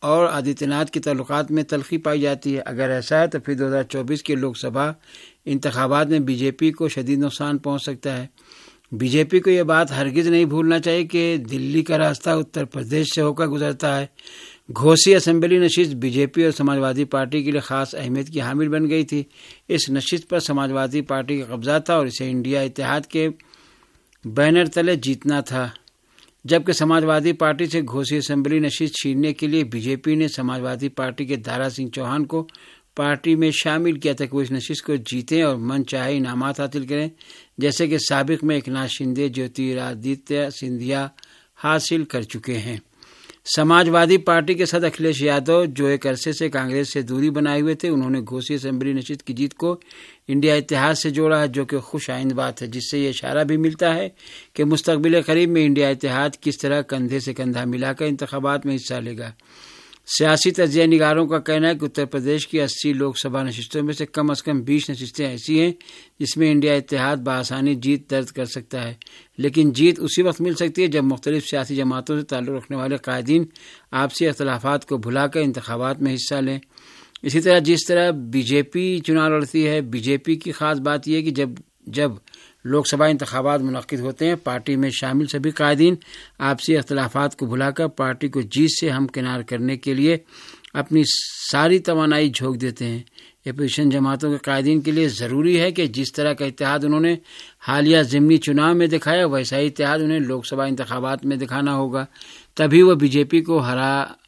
اور آدتیہ ناتھ کے تعلقات میں تلخی پائی جاتی ہے۔ اگر ایسا ہے تو پھر دو ہزار چوبیس کے لوک سبھا انتخابات میں بی جے پی کو شدید نقصان پہنچ سکتا ہے۔ بی جے پی کو یہ بات ہرگز نہیں بھولنا چاہیے کہ دلی کا راستہ اتر پردیش سے ہو کر گزرتا ہے۔ گھوسی اسمبلی نشست بی جے پی اور سماجوادی پارٹی کے لیے خاص اہمیت کی حامل بن گئی تھی۔ اس نشست پر سماجوادی پارٹی کا قبضہ تھا اور اسے انڈیا اتحاد کے بینر تلے جیتنا تھا، جبکہ سماجوادی پارٹی سے گھوسی اسمبلی نشست چھیننے کے لیے بی جے پی نے سماجوادی پارٹی کے دارا سنگھ چوہان کو پارٹی میں شامل کیا تھا کہ وہ اس نشست کو جیتیں اور من چاہے انعامات حاصل کریں، جیسے کہ سابق میں ایکناتھ شندے، جیوتی رادتیہ سندھیا حاصل کر چکے ہیں۔ سماجوادی پارٹی کے صدر اکھلیش یادو جو ایک عرصے سے کانگریس سے دوری بنائے ہوئے تھے، انہوں نے گھوسی اسمبلی نشست کی جیت کو انڈیا اتحاد سے جوڑا ہے، جو کہ خوش آئند بات ہے، جس سے یہ اشارہ بھی ملتا ہے کہ مستقبل قریب میں انڈیا اتحاد کس طرح کندھے سے کندھا ملا کر انتخابات میں حصہ لے گا۔ سیاسی تجزیہ نگاروں کا کہنا ہے کہ اتر پردیش کی اسی لوک سبھا نشستوں میں سے کم از کم بیس نشستیں ایسی ہیں جس میں انڈیا اتحاد بآسانی جیت درج کر سکتا ہے، لیکن جیت اسی وقت مل سکتی ہے جب مختلف سیاسی جماعتوں سے تعلق رکھنے والے قائدین آپسی اختلافات کو بھلا کر انتخابات میں حصہ لیں۔ اسی طرح جس طرح بی جے پی چناؤ لڑتی ہے، بی جے پی کی خاص بات یہ ہے کہ جب جب لوک سبھا انتخابات منعقد ہوتے ہیں، پارٹی میں شامل سبھی قائدین آپسی اختلافات کو بھلا کر پارٹی کو جیت سے ہمکنار کرنے کے لیے اپنی ساری توانائی جھونک دیتے ہیں۔ اپوزیشن جماعتوں کے قائدین کے لیے ضروری ہے کہ جس طرح کا اتحاد انہوں نے حالیہ ضمنی چناؤ میں دکھایا، ویسا ہی اتحاد انہیں لوک سبھا انتخابات میں دکھانا ہوگا، تبھی وہ بی جے پی کو ہرا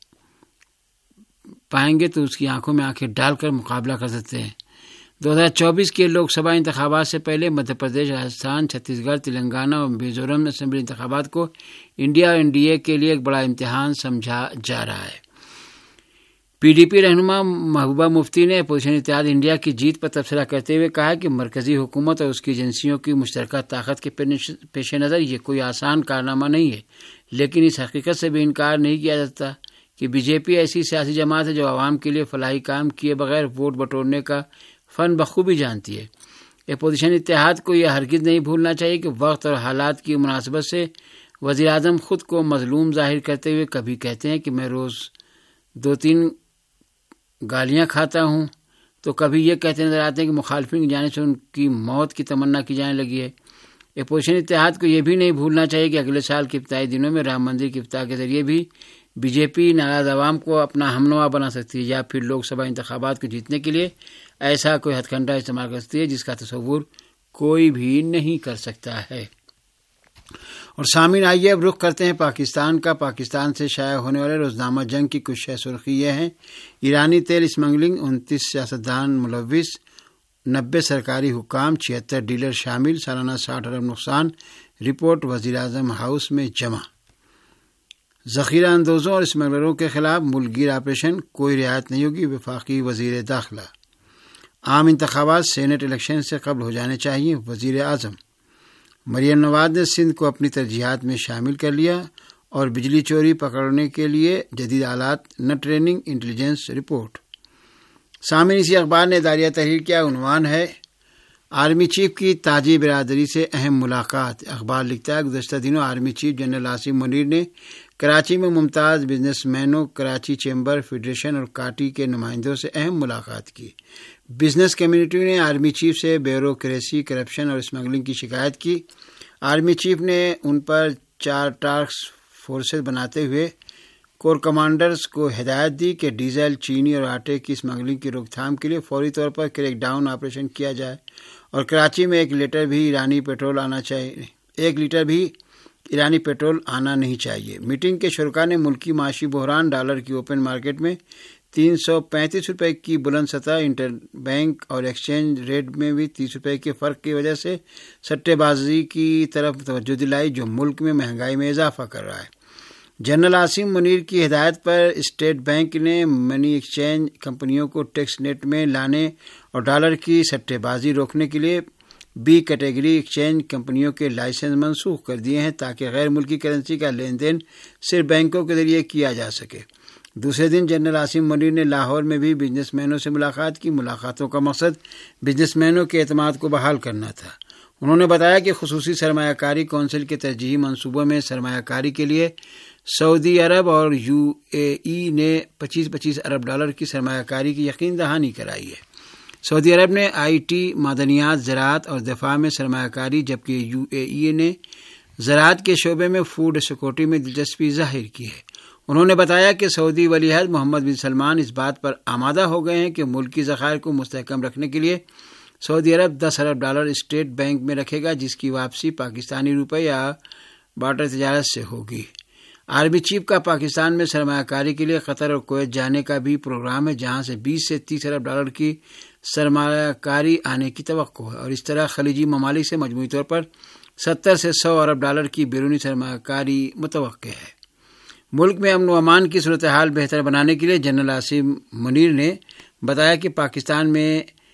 پائیں گے تو اس کی آنکھوں میں آنکھیں ڈال کر مقابلہ کر سکتے ہیں۔ دو ہزار چوبیس کے لوک سبھا انتخابات سے پہلے مدھیہ پردیش، راجستھان، چھتیس گڑھ، تلنگانہ اور میزورم اسمبلی انتخابات کو انڈیا اور این ڈی اے کے لیے ایک بڑا امتحان سمجھا جا رہا ہے۔ پی ڈی پی رہنما محبوبہ مفتی نے اپوزیشن اتحاد انڈیا کی جیت پر تبصرہ کرتے ہوئے کہا کہ مرکزی حکومت اور اس کی ایجنسیوں کی مشترکہ طاقت کے پیش نظر یہ کوئی آسان کارنامہ نہیں ہے، لیکن اس حقیقت سے بھی انکار نہیں کیا جاتا کہ بی جے پی ایسی سیاسی جماعت ہے جو عوام کے لیے فلاحی کام کیے بغیر ووٹ بٹورنے کا فن بخوبی جانتی ہے۔ اپوزیشن اتحاد کو یہ ہرگز نہیں بھولنا چاہیے کہ وقت اور حالات کی مناسبت سے وزیر اعظم خود کو مظلوم ظاہر کرتے ہوئے کبھی کہتے ہیں کہ میں روز دو تین گالیاں کھاتا ہوں، تو کبھی یہ کہتے نظر آتے ہیں کہ مخالفین کی جانب سے ان کی موت کی تمنا کی جانے لگی ہے۔ اپوزیشن اتحاد کو یہ بھی نہیں بھولنا چاہیے کہ اگلے سال کے ابتدائی دنوں میں رام مندر کے افتتاح کے ذریعے بھی بی جے پی ناراض عوام کو اپنا ہمنوا بنا سکتی ہے، یا پھر لوک سبھا انتخابات کو جیتنے کے لیے ایسا کوئی ہتھ کنڈا استعمال کر سکتی ہے جس کا تصور کوئی بھی نہیں کر سکتا ہے۔ اور سامعین، آئیے اب رخ کرتے ہیں پاکستان کا۔ پاکستان سے شائع ہونے والے روزنامہ جنگ کی کچھ شہ سرخی یہ ہیں: ایرانی تیل اسمگلنگ، انتیس سیاستدان ملوث، نبے سرکاری حکام، چھہتر ڈیلر شامل، سالانہ ساٹھ ارب نقصان، رپورٹ وزیر اعظم ہاؤس میں جمع۔ ذخیرہ اندوزوں اور اسمگلروں کے خلاف ملک گیر آپریشن، کوئی رعایت نہیں ہوگی، وفاقی وزیر داخلہ۔ عام انتخابات سینٹ الیکشن سے قبل ہو جانے چاہیے، وزیر اعظم۔ مریم نواز نے سندھ کو اپنی ترجیحات میں شامل کر لیا، اور بجلی چوری پکڑنے کے لیے جدید آلات، نہ ٹریننگ، انٹیلیجنس رپورٹ۔ سامعین، اسی اخبار نے اداریہ تحریر کیا عنوان ہے آرمی چیف کی تاجی برادری سے اہم ملاقات۔ اخبار لکھتا ہے گزشتہ دنوں army chief general Asim Munir نے کراچی میں ممتاز بزنس مینوں، کراچی چیمبر فیڈریشن اور کاٹی کے نمائندوں سے اہم ملاقات کی۔ بزنس کمیونٹی نے آرمی چیف سے بیوروکریسی، کرپشن اور اسمگلنگ کی شکایت کی۔ آرمی چیف نے ان پر چار ٹاسک فورسز بناتے ہوئے کور کمانڈرز کو ہدایت دی کہ ڈیزل، چینی اور آٹے کی اسمگلنگ کی روک تھام کے لیے فوری طور پر کریک ڈاؤن آپریشن کیا جائے، اور کراچی میں ایک لیٹر بھی ایرانی پیٹرول آنا چاہیے ایک لیٹر بھی ایرانی پیٹرول آنا نہیں چاہیے۔ میٹنگ کے شرکاء نے ملکی معاشی بحران، ڈالر کی اوپن مارکیٹ میں تین سو پینتیس روپے کی بلند سطح، انٹر بینک اور ایکسچینج ریٹ میں بھی تیس روپے کے فرق کی وجہ سے سٹے بازی کی طرف توجہ دلائی، جو ملک میں مہنگائی میں اضافہ کر رہا ہے۔ جنرل عاصم منیر کی ہدایت پر اسٹیٹ بینک نے منی ایکسچینج کمپنیوں کو ٹیکس نیٹ میں لانے اور ڈالر کی سٹے بازی روکنے کے لیے بی کیٹیگری ایکسچینج کمپنیوں کے لائسنس منسوخ کر دیے ہیں، تاکہ غیر ملکی کرنسی کا لین دین صرف بینکوں کے ذریعے کیا جا سکے۔ دوسرے دن جنرل عاصم منیر نے لاہور میں بھی بزنس مینوں سے ملاقات کی۔ ملاقاتوں کا مقصد بزنس مینوں کے اعتماد کو بحال کرنا تھا۔ انہوں نے بتایا کہ خصوصی سرمایہ کاری کونسل کے ترجیحی منصوبوں میں سرمایہ کاری کے لیے سعودی عرب اور یو اے ای نے پچیس پچیس ارب ڈالر کی سرمایہ کاری کی یقین دہانی کرائی ہے۔ سعودی عرب نے آئی ٹی، معدنیات، زراعت اور دفاع میں سرمایہ کاری، جبکہ یو اے ای نے زراعت کے شعبے میں فوڈ سیکورٹی میں دلچسپی ظاہر کی ہے۔ انہوں نے بتایا کہ سعودی ولی عہد محمد بن سلمان اس بات پر آمادہ ہو گئے ہیں کہ ملکی ذخائر کو مستحکم رکھنے کے لیے سعودی عرب دس ارب ڈالر اسٹیٹ بینک میں رکھے گا، جس کی واپسی پاکستانی روپے یا بارٹر تجارت سے ہوگی۔ آرمی چیف کا پاکستان میں سرمایہ کاری کے لیے قطر اور کویت جانے کا بھی پروگرام ہے، جہاں سے بیس سے تیس ارب ڈالر کی سرمایہ کاری آنے کی توقع ہے، اور اس طرح خلیجی ممالک سے مجموعی طور پر ستر سے سو ارب ڈالر کی بیرونی سرمایہ کاری متوقع ہے۔ ملک میں امن و امان کی صورتحال بہتر بنانے کے لیے جنرل عاصم منیر نے بتایا کہ پاکستان میں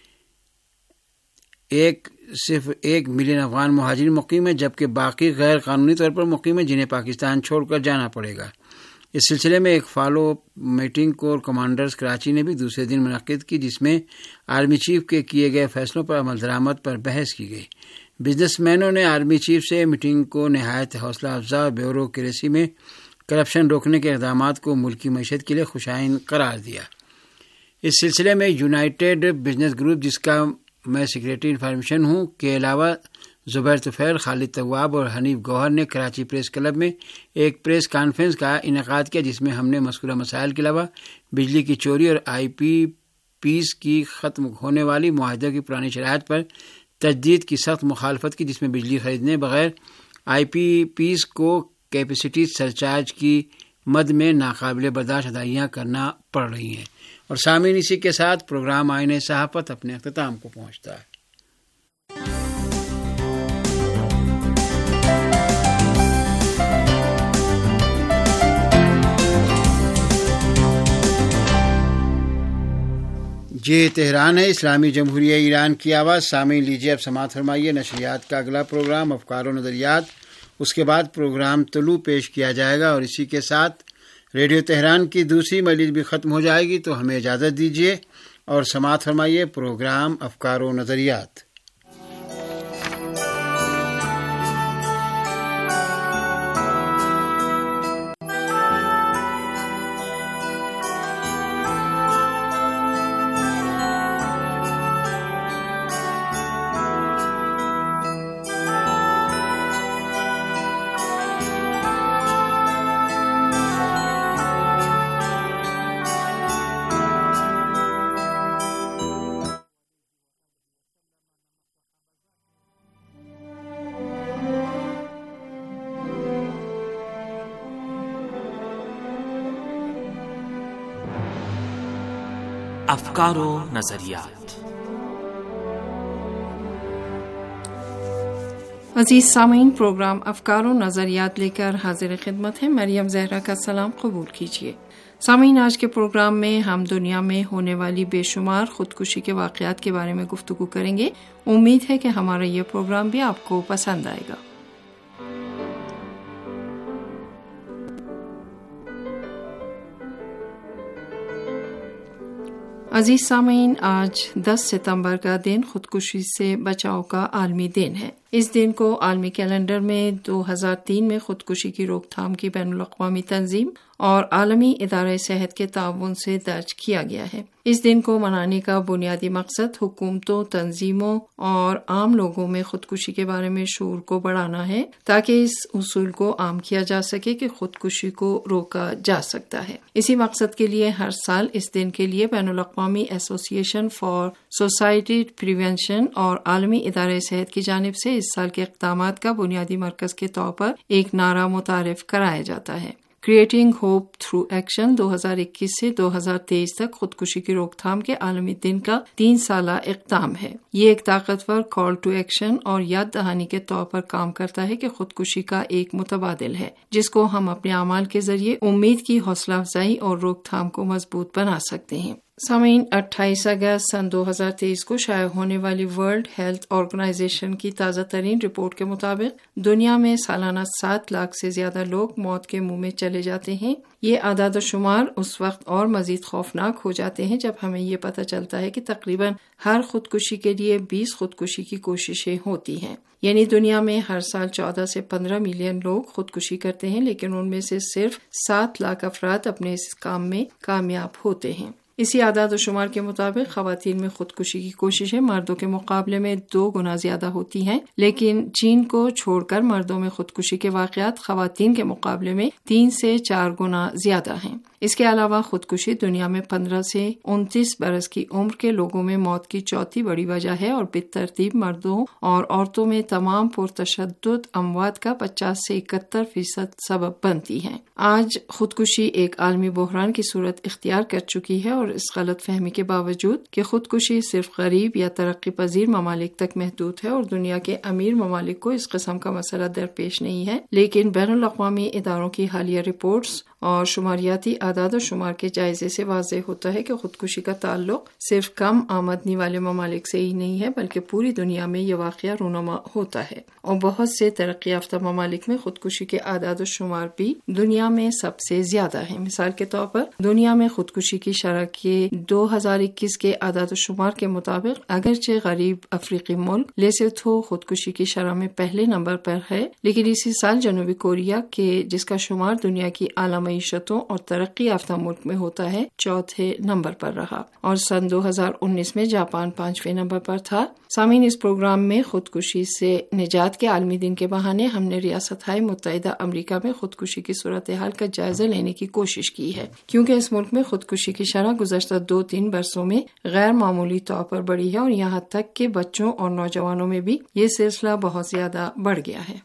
ایک صرف ایک ملین افغان مہاجرین مقیم ہیں، جبکہ باقی غیر قانونی طور پر مقیم ہیں، جنہیں پاکستان چھوڑ کر جانا پڑے گا۔ اس سلسلے میں ایک follow meeting core commanders Karachi نے بھی دوسرے دن منعقد کی، جس میں آرمی چیف کے کیے گئے فیصلوں پر عمل درآمد پر بحث کی گئی۔ بزنس مینوں نے آرمی چیف سے میٹنگ کو نہایت حوصلہ افزا اور بیوروکریسی میں کرپشن روکنے کے اقدامات کو ملکی معیشت کے لیے خوشائن قرار دیا۔ اس سلسلے میں یونائیٹڈ بزنس گروپ، جس کا میں سیکریٹری انفارمیشن ہوں، کے علاوہ زبیر طفیل، خالد طواب اور حنیف گوہر نے کراچی پریس کلب میں ایک پریس کانفرنس کا انعقاد کیا، جس میں ہم نے مذکورہ مسائل کے علاوہ بجلی کی چوری اور آئی پی پیس کی ختم ہونے والی معاہدوں کی پرانی شرائط پر تجدید کی سخت مخالفت کی، جس میں بجلی خریدنے بغیر آئی پی پیس کو کیپیسٹی سرچارج کی مد میں ناقابل برداشت ادائیاں کرنا پڑ رہی ہیں۔ اور سامعین، اسی کے ساتھ پروگرام آئین صحافت اپنے اختتام کو پہنچتا ہے۔ یہ تہران ہے، اسلامی جمہوریہ ایران کی آواز۔ سامعین، لیجیے اب سماعت فرمائیے نشریات کا اگلا پروگرام افکار و نظریات، اس کے بعد پروگرام طلوع پیش کیا جائے گا، اور اسی کے ساتھ ریڈیو تہران کی دوسری مجلس بھی ختم ہو جائے گی۔ تو ہمیں اجازت دیجیے اور سماعت فرمائیے پروگرام افکار و نظریات۔ افکار و نظریات۔ عزیز سامعین، پروگرام افکار و نظریات لے کر حاضر خدمت ہے۔ مریم زہرا کا سلام قبول کیجیے۔ سامعین، آج کے پروگرام میں ہم دنیا میں ہونے والی بے شمار خودکشی کے واقعات کے بارے میں گفتگو کریں گے۔ امید ہے کہ ہمارا یہ پروگرام بھی آپ کو پسند آئے گا۔ عزیز سامعین، آج دس ستمبر کا دن خودکشی سے بچاؤ کا عالمی دن ہے۔ اس دن کو عالمی کیلنڈر میں دو ہزار تین میں خودکشی کی روک تھام کی بین الاقوامی تنظیم اور عالمی ادارہ صحت کے تعاون سے درج کیا گیا ہے۔ اس دن کو منانے کا بنیادی مقصد حکومتوں، تنظیموں اور عام لوگوں میں خودکشی کے بارے میں شعور کو بڑھانا ہے، تاکہ اس اصول کو عام کیا جا سکے کہ خودکشی کو روکا جا سکتا ہے۔ اسی مقصد کے لیے ہر سال اس دن کے لیے بین الاقوامی ایسوسی ایشن فار سوسائٹی پریونشن اور عالمی ادارہ صحت کی جانب سے اس سال کے اقدامات کا بنیادی مرکز کے طور پر ایک نعرہ متعارف کرایا جاتا ہے۔ کریٹنگ ہوپ تھرو ایکشن دو ہزار اکیس سے دو ہزار تیئیس تک خودکشی کی روک تھام کے عالمی دن کا تین سالہ اقدام ہے۔ یہ ایک طاقتور کال ٹو ایکشن اور یاد دہانی کے طور پر کام کرتا ہے کہ خودکشی کا ایک متبادل ہے، جس کو ہم اپنے اعمال کے ذریعے امید کی حوصلہ افزائی اور روک تھام کو مضبوط بنا سکتے ہیں۔ سامعین، اٹھائیس اگست سن دو ہزار تیئیس کو شائع ہونے والی ورلڈ ہیلتھ آرگنائزیشن کی تازہ ترین رپورٹ کے مطابق دنیا میں سالانہ سات لاکھ سے زیادہ لوگ موت کے منہ میں چلے جاتے ہیں۔ یہ اعداد و شمار اس وقت اور مزید خوفناک ہو جاتے ہیں جب ہمیں یہ پتہ چلتا ہے کہ تقریباً ہر خودکشی کے لیے بیس خودکشی کی کوششیں ہوتی ہیں۔ یعنی دنیا میں ہر سال چودہ سے پندرہ ملین لوگ خودکشی کرتے ہیں، لیکن ان میں سے صرف سات لاکھ افراد اپنے اس کام میں کامیاب ہوتے ہیں۔ اسی اعداد و شمار کے مطابق خواتین میں خودکشی کی کوششیں مردوں کے مقابلے میں دو گنا زیادہ ہوتی ہیں، لیکن چین کو چھوڑ کر مردوں میں خودکشی کے واقعات خواتین کے مقابلے میں تین سے چار گنا زیادہ ہیں۔ اس کے علاوہ خودکشی دنیا میں پندرہ سے انتیس برس کی عمر کے لوگوں میں موت کی چوتھی بڑی وجہ ہے اور بالترتیب مردوں اور عورتوں میں تمام پرتشدد اموات کا پچاس سے اکہتر فیصد سبب بنتی ہیں۔ آج خودکشی ایک عالمی بحران کی صورت اختیار کر چکی ہے، اور اس غلط فہمی کے باوجود کہ خودکشی صرف غریب یا ترقی پذیر ممالک تک محدود ہے اور دنیا کے امیر ممالک کو اس قسم کا مسئلہ درپیش نہیں ہے، لیکن بین الاقوامی اداروں کی حالیہ رپورٹس اور شماریاتی اعداد و شمار کے جائزے سے واضح ہوتا ہے کہ خودکشی کا تعلق صرف کم آمدنی والے ممالک سے ہی نہیں ہے، بلکہ پوری دنیا میں یہ واقعہ رونما ہوتا ہے، اور بہت سے ترقی یافتہ ممالک میں خودکشی کے اعداد و شمار بھی دنیا میں سب سے زیادہ ہیں۔ مثال کے طور پر دنیا میں خودکشی کی شرح کے دو ہزار اکیس کے اعداد و شمار کے مطابق اگرچہ غریب افریقی ملک لیسوتھو خودکشی کی شرح میں پہلے نمبر پر ہے، لیکن اسی سال جنوبی کوریا کے جس کا شمار دنیا کی اعلیٰ معیشتوں اور ترقی یافتہ ملک میں ہوتا ہے چوتھے نمبر پر رہا، اور سن دو ہزار انیس میں جاپان پانچویں نمبر پر تھا۔ سامعین، اس پروگرام میں خودکشی سے نجات کے عالمی دن کے بہانے ہم نے ریاستہائے متحدہ امریکہ میں خودکشی کی صورتحال کا جائزہ لینے کی کوشش کی ہے، کیونکہ اس ملک میں خودکشی کی شرح گزشتہ دو تین برسوں میں غیر معمولی طور پر بڑھی ہے، اور یہاں تک کہ بچوں اور نوجوانوں میں بھی یہ سلسلہ بہت زیادہ بڑھ گیا ہے۔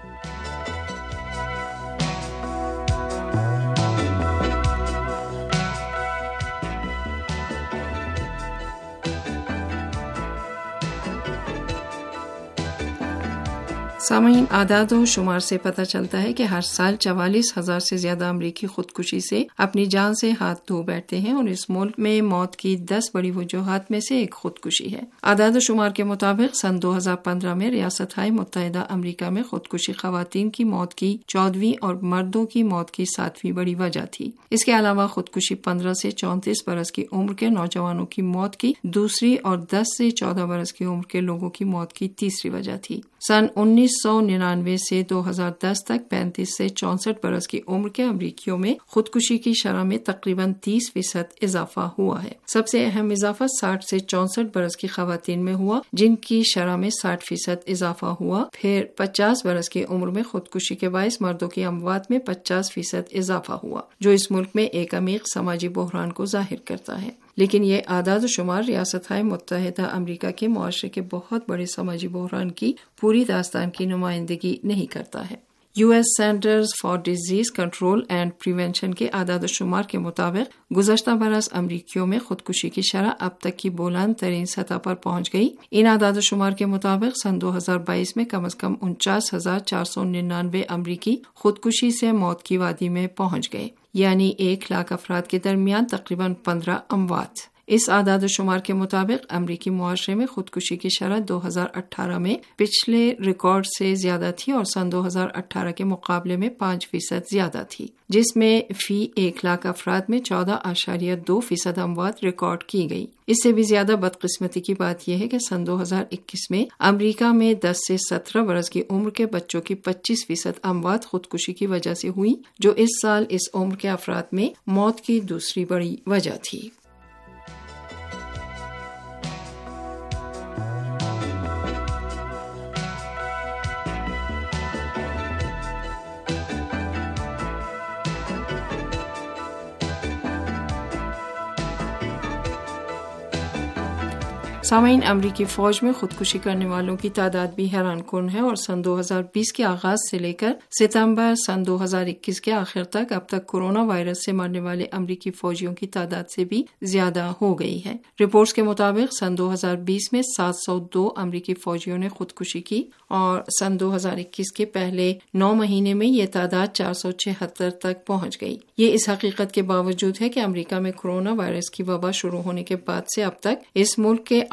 سامعین، اعداد و شمار سے پتہ چلتا ہے کہ ہر سال چوالیس ہزار سے زیادہ امریکی خودکشی سے اپنی جان سے ہاتھ دھو بیٹھتے ہیں، اور اس ملک میں موت کی دس بڑی وجوہات میں سے ایک خودکشی ہے۔ اعداد و شمار کے مطابق سن دو ہزار پندرہ میں ریاستہائے متحدہ امریکہ میں خودکشی خواتین کی موت کی چودہویں اور مردوں کی موت کی ساتویں بڑی وجہ تھی۔ اس کے علاوہ خودکشی پندرہ سے چونتیس برس کی عمر کے نوجوانوں کی موت کی دوسری اور دس سے چودہ برس کی عمر کے لوگوں کی موت کی تیسری وجہ تھی۔ سن انیس سو ننانوے سے دو ہزار دس تک پینتیس سے چونسٹھ برس کی عمر کے امریکیوں میں خودکشی کی شرح میں تقریباً تیس فیصد اضافہ ہوا ہے۔ سب سے اہم اضافہ ساٹھ سے چونسٹھ برس کی خواتین میں ہوا، جن کی شرح میں ساٹھ فیصد اضافہ ہوا۔ پھر پچاس برس کی عمر میں خودکشی کے باعث مردوں کی اموات میں پچاس فیصد اضافہ ہوا، جو اس ملک میں ایک عمیق سماجی بحران کو ظاہر کرتا ہے۔ لیکن یہ اعداد و شمار ریاستہائے متحدہ امریکہ کے معاشرے کے بہت بڑے سماجی بحران کی پوری داستان کی نمائندگی نہیں کرتا ہے۔ U S Centers for Disease Control and Prevention کے اعداد و شمار کے مطابق گزشتہ برس امریکیوں میں خودکشی کی شرح اب تک کی بلند ترین سطح پر پہنچ گئی۔ ان اعداد و شمار کے مطابق سن دو ہزار بائیس میں کم از کم انچاس ہزار چار سو ننانوے امریکی خودکشی سے موت کی وادی میں پہنچ گئے، یعنی ایک لاکھ افراد کے درمیان تقریباً پندرہ اموات۔ اس اعداد و شمار کے مطابق امریکی معاشرے میں خودکشی کی شرح دو ہزار اٹھارہ میں پچھلے ریکارڈ سے زیادہ تھی اور سن دو ہزار اٹھارہ کے مقابلے میں پانچ فیصد زیادہ تھی، جس میں فی ایک لاکھ افراد میں چودہ اشاریہ دو فیصد اموات ریکارڈ کی گئی۔ اس سے بھی زیادہ بدقسمتی کی بات یہ ہے کہ سن دو ہزار اکیس میں امریکہ میں دس سے سترہ برس کی عمر کے بچوں کی پچیس فیصد اموات خودکشی کی وجہ سے ہوئی، جو اس سال اس عمر کے افراد میں موت کی دوسری بڑی وجہ تھی۔ سامعین، امریکی فوج میں خودکشی کرنے والوں کی تعداد بھی حیران کن ہے، اور سن دو ہزار بیس کے آغاز سے لے کر ستمبر سن دو ہزار اکیس کے آخر تک اب تک کورونا وائرس سے مرنے والے امریکی فوجیوں کی تعداد سے بھی زیادہ ہو گئی ہے۔ رپورٹس کے مطابق سن دو ہزار بیس میں سات سو دو امریکی فوجیوں نے خودکشی کی، اور سن دو ہزار اکیس کے پہلے نو مہینے میں یہ تعداد چار سو چھہتر تک پہنچ گئی۔ یہ اس حقیقت کے باوجود ہے کہ امریکہ میں کورونا وائرس کی وبا شروع ہونے کے بعد سے اب تک اس ملک کے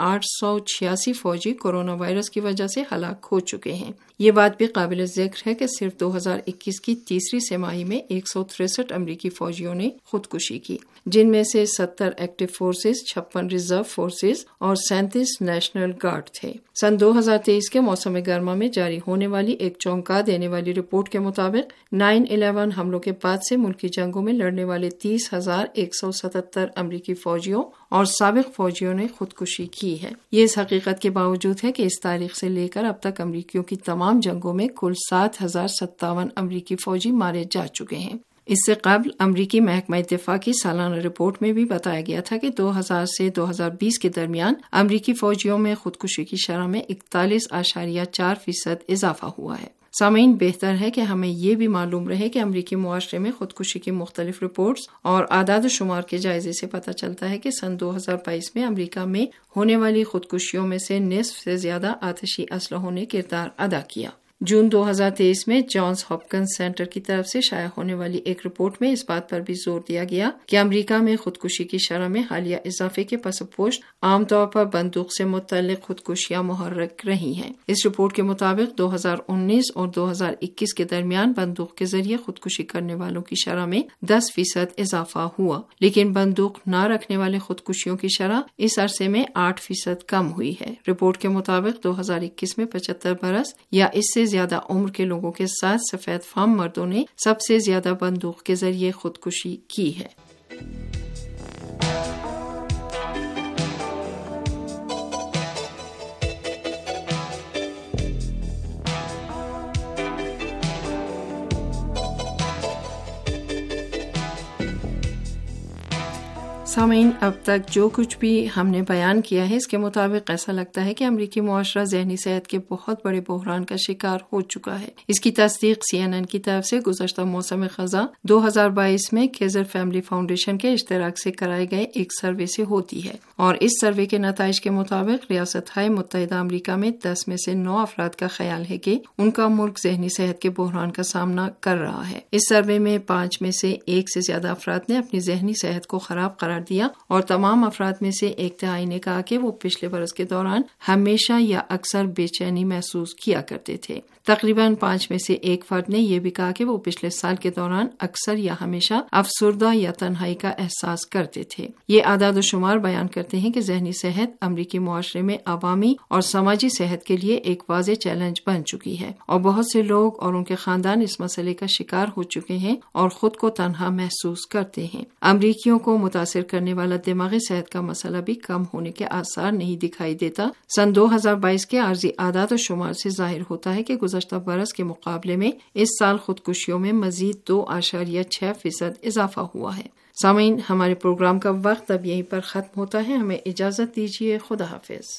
آٹھ سو چھیاسی فوجی کورونا وائرس کی وجہ سے ہلاک ہو چکے ہیں۔ یہ بات بھی قابل ذکر ہے کہ صرف دو ہزار اکیس کی تیسری سہ ماہی میں ایک سو تریسٹھ امریکی فوجیوں نے خودکشی کی، جن میں سے ستر ایکٹیو فورسز، چھپن ریزرو فورسز اور سینتیس نیشنل گارڈ تھے۔ سن دو ہزار تیئیس کے موسم گرما میں جاری ہونے والی ایک چونکا دینے والی رپورٹ کے مطابق نائن الیون حملوں کے بعد سے ملکی جنگوں میں لڑنے والے تیس ہزار ایک سو ستتر امریکی فوجیوں اور سابق فوجیوں نے خودکشی کی ہے۔ یہ اس حقیقت کے باوجود ہے کہ اس تاریخ سے لے کر اب تک امریکیوں کی تمام جنگوں میں کل سات ہزار ستاون امریکی فوجی مارے جا چکے ہیں۔ اس سے قبل امریکی محکمہ دفاع کی سالانہ رپورٹ میں بھی بتایا گیا تھا کہ دو ہزار سے دو ہزار بیس کے درمیان امریکی فوجیوں میں خودکشی کی شرح میں اکتالیس اشاریہ چار فیصد اضافہ ہوا ہے۔ سامعین، بہتر ہے کہ ہمیں یہ بھی معلوم رہے کہ امریکی معاشرے میں خودکشی کی مختلف رپورٹس اور اعداد و شمار کے جائزے سے پتہ چلتا ہے کہ سن دو ہزار بائیس میں امریکہ میں ہونے والی خودکشیوں میں سے نصف سے زیادہ آتشی اسلحوں نے کردار ادا کیا۔ جون دو ہزار تیئیس میں جانس ہاپکنس سینٹر کی طرف سے شائع ہونے والی ایک رپورٹ میں اس بات پر بھی زور دیا گیا کہ امریکہ میں خودکشی کی شرح میں حالیہ اضافے کے پس پشت عام طور پر بندوق سے متعلق خودکشیاں محرک رہی ہیں۔ اس رپورٹ کے مطابق دو ہزار انیس اور دو ہزار اکیس کے درمیان بندوق کے ذریعے خودکشی کرنے والوں کی شرح میں دس فیصد اضافہ ہوا، لیکن بندوق نہ رکھنے والے خودکشیوں کی شرح اس عرصے میں آٹھ فیصد کم ہوئی ہے۔ رپورٹ کے مطابق دو ہزار اکیس میں پچہتر برس یا اس سے زیادہ عمر کے لوگوں کے ساتھ سفید فام مردوں نے سب سے زیادہ بندوق کے ذریعے خودکشی کی ہے۔ سامعین، اب تک جو کچھ بھی ہم نے بیان کیا ہے اس کے مطابق ایسا لگتا ہے کہ امریکی معاشرہ ذہنی صحت کے بہت بڑے بحران کا شکار ہو چکا ہے۔ اس کی تصدیق سی این این کی طرف سے گزشتہ موسم خزاں دو ہزار بائیس میں کیزر فیملی فاؤنڈیشن کے اشتراک سے کرائے گئے ایک سروے سے ہوتی ہے، اور اس سروے کے نتائج کے مطابق ریاست ہائے متحدہ امریکہ میں دس میں سے نو افراد کا خیال ہے کہ ان کا ملک ذہنی صحت کے بحران کا سامنا کر رہا ہے۔ اس سروے میں پانچ میں سے ایک سے زیادہ افراد نے اپنی ذہنی صحت کو خراب قرار دیا، اور تمام افراد میں سے ایک تہائی نے کہا کہ وہ پچھلے برس کے دوران ہمیشہ یا اکثر بے چینی محسوس کیا کرتے تھے۔ تقریباً پانچ میں سے ایک فرد نے یہ بھی کہا کہ وہ پچھلے سال کے دوران اکثر یا ہمیشہ افسردہ یا تنہائی کا احساس کرتے تھے۔ یہ اعداد و شمار بیان کرتے ہیں کہ ذہنی صحت امریکی معاشرے میں عوامی اور سماجی صحت کے لیے ایک واضح چیلنج بن چکی ہے، اور بہت سے لوگ اور ان کے خاندان اس مسئلے کا شکار ہو چکے ہیں اور خود کو تنہا محسوس کرتے ہیں۔ امریکیوں کو متاثر کرنے والا دماغی صحت کا مسئلہ بھی کم ہونے کے آثار نہیں دکھائی دیتا۔ سن دو ہزار بائیس کے عارضی اعداد و شمار سے ظاہر ہوتا ہے کہ گزشتہ برس کے مقابلے میں اس سال خودکشیوں میں مزید دو اشاریہ چھ فیصد اضافہ ہوا ہے۔ سامعین، ہمارے پروگرام کا وقت اب یہیں پر ختم ہوتا ہے۔ ہمیں اجازت دیجیے۔ خدا حافظ۔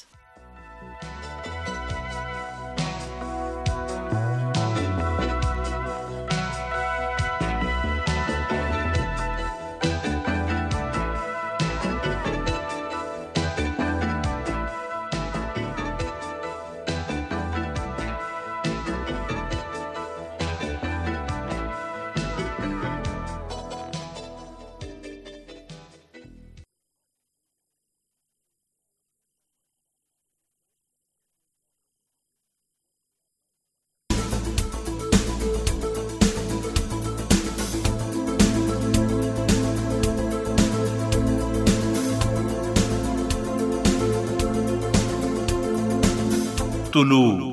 طلوع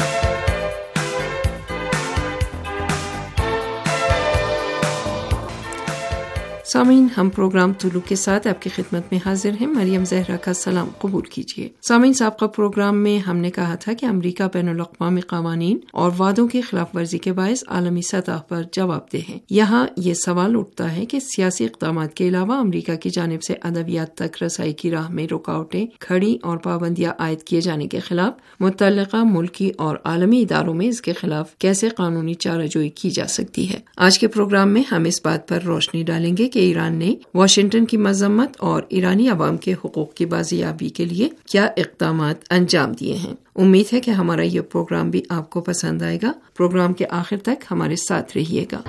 سامعین، ہم پروگرام طلوع کے ساتھ آپ کی خدمت میں حاضر ہیں۔ مریم زہرا کا سلام قبول کیجیے۔ سامعین، سابقہ پروگرام میں ہم نے کہا تھا کہ امریکہ بین الاقوامی قوانین اور وعدوں کی خلاف ورزی کے باعث عالمی سطح پر جواب دہ ہے۔ یہاں یہ سوال اٹھتا ہے کہ سیاسی اقدامات کے علاوہ امریکہ کی جانب سے ادویات تک رسائی کی راہ میں رکاوٹیں کھڑی اور پابندیاں عائد کیے جانے کے خلاف متعلقہ ملکی اور عالمی اداروں میں اس کے خلاف کیسے قانونی چارہ جوئی کی جا سکتی ہے۔ آج کے پروگرام میں ہم اس بات پر روشنی ڈالیں گے کہ ایران نے واشنگٹن کی مذمت اور ایرانی عوام کے حقوق کی بازیابی کے لیے کیا اقدامات انجام دیے ہیں۔ امید ہے کہ ہمارا یہ پروگرام بھی آپ کو پسند آئے گا۔ پروگرام کے آخر تک ہمارے ساتھ رہیے گا۔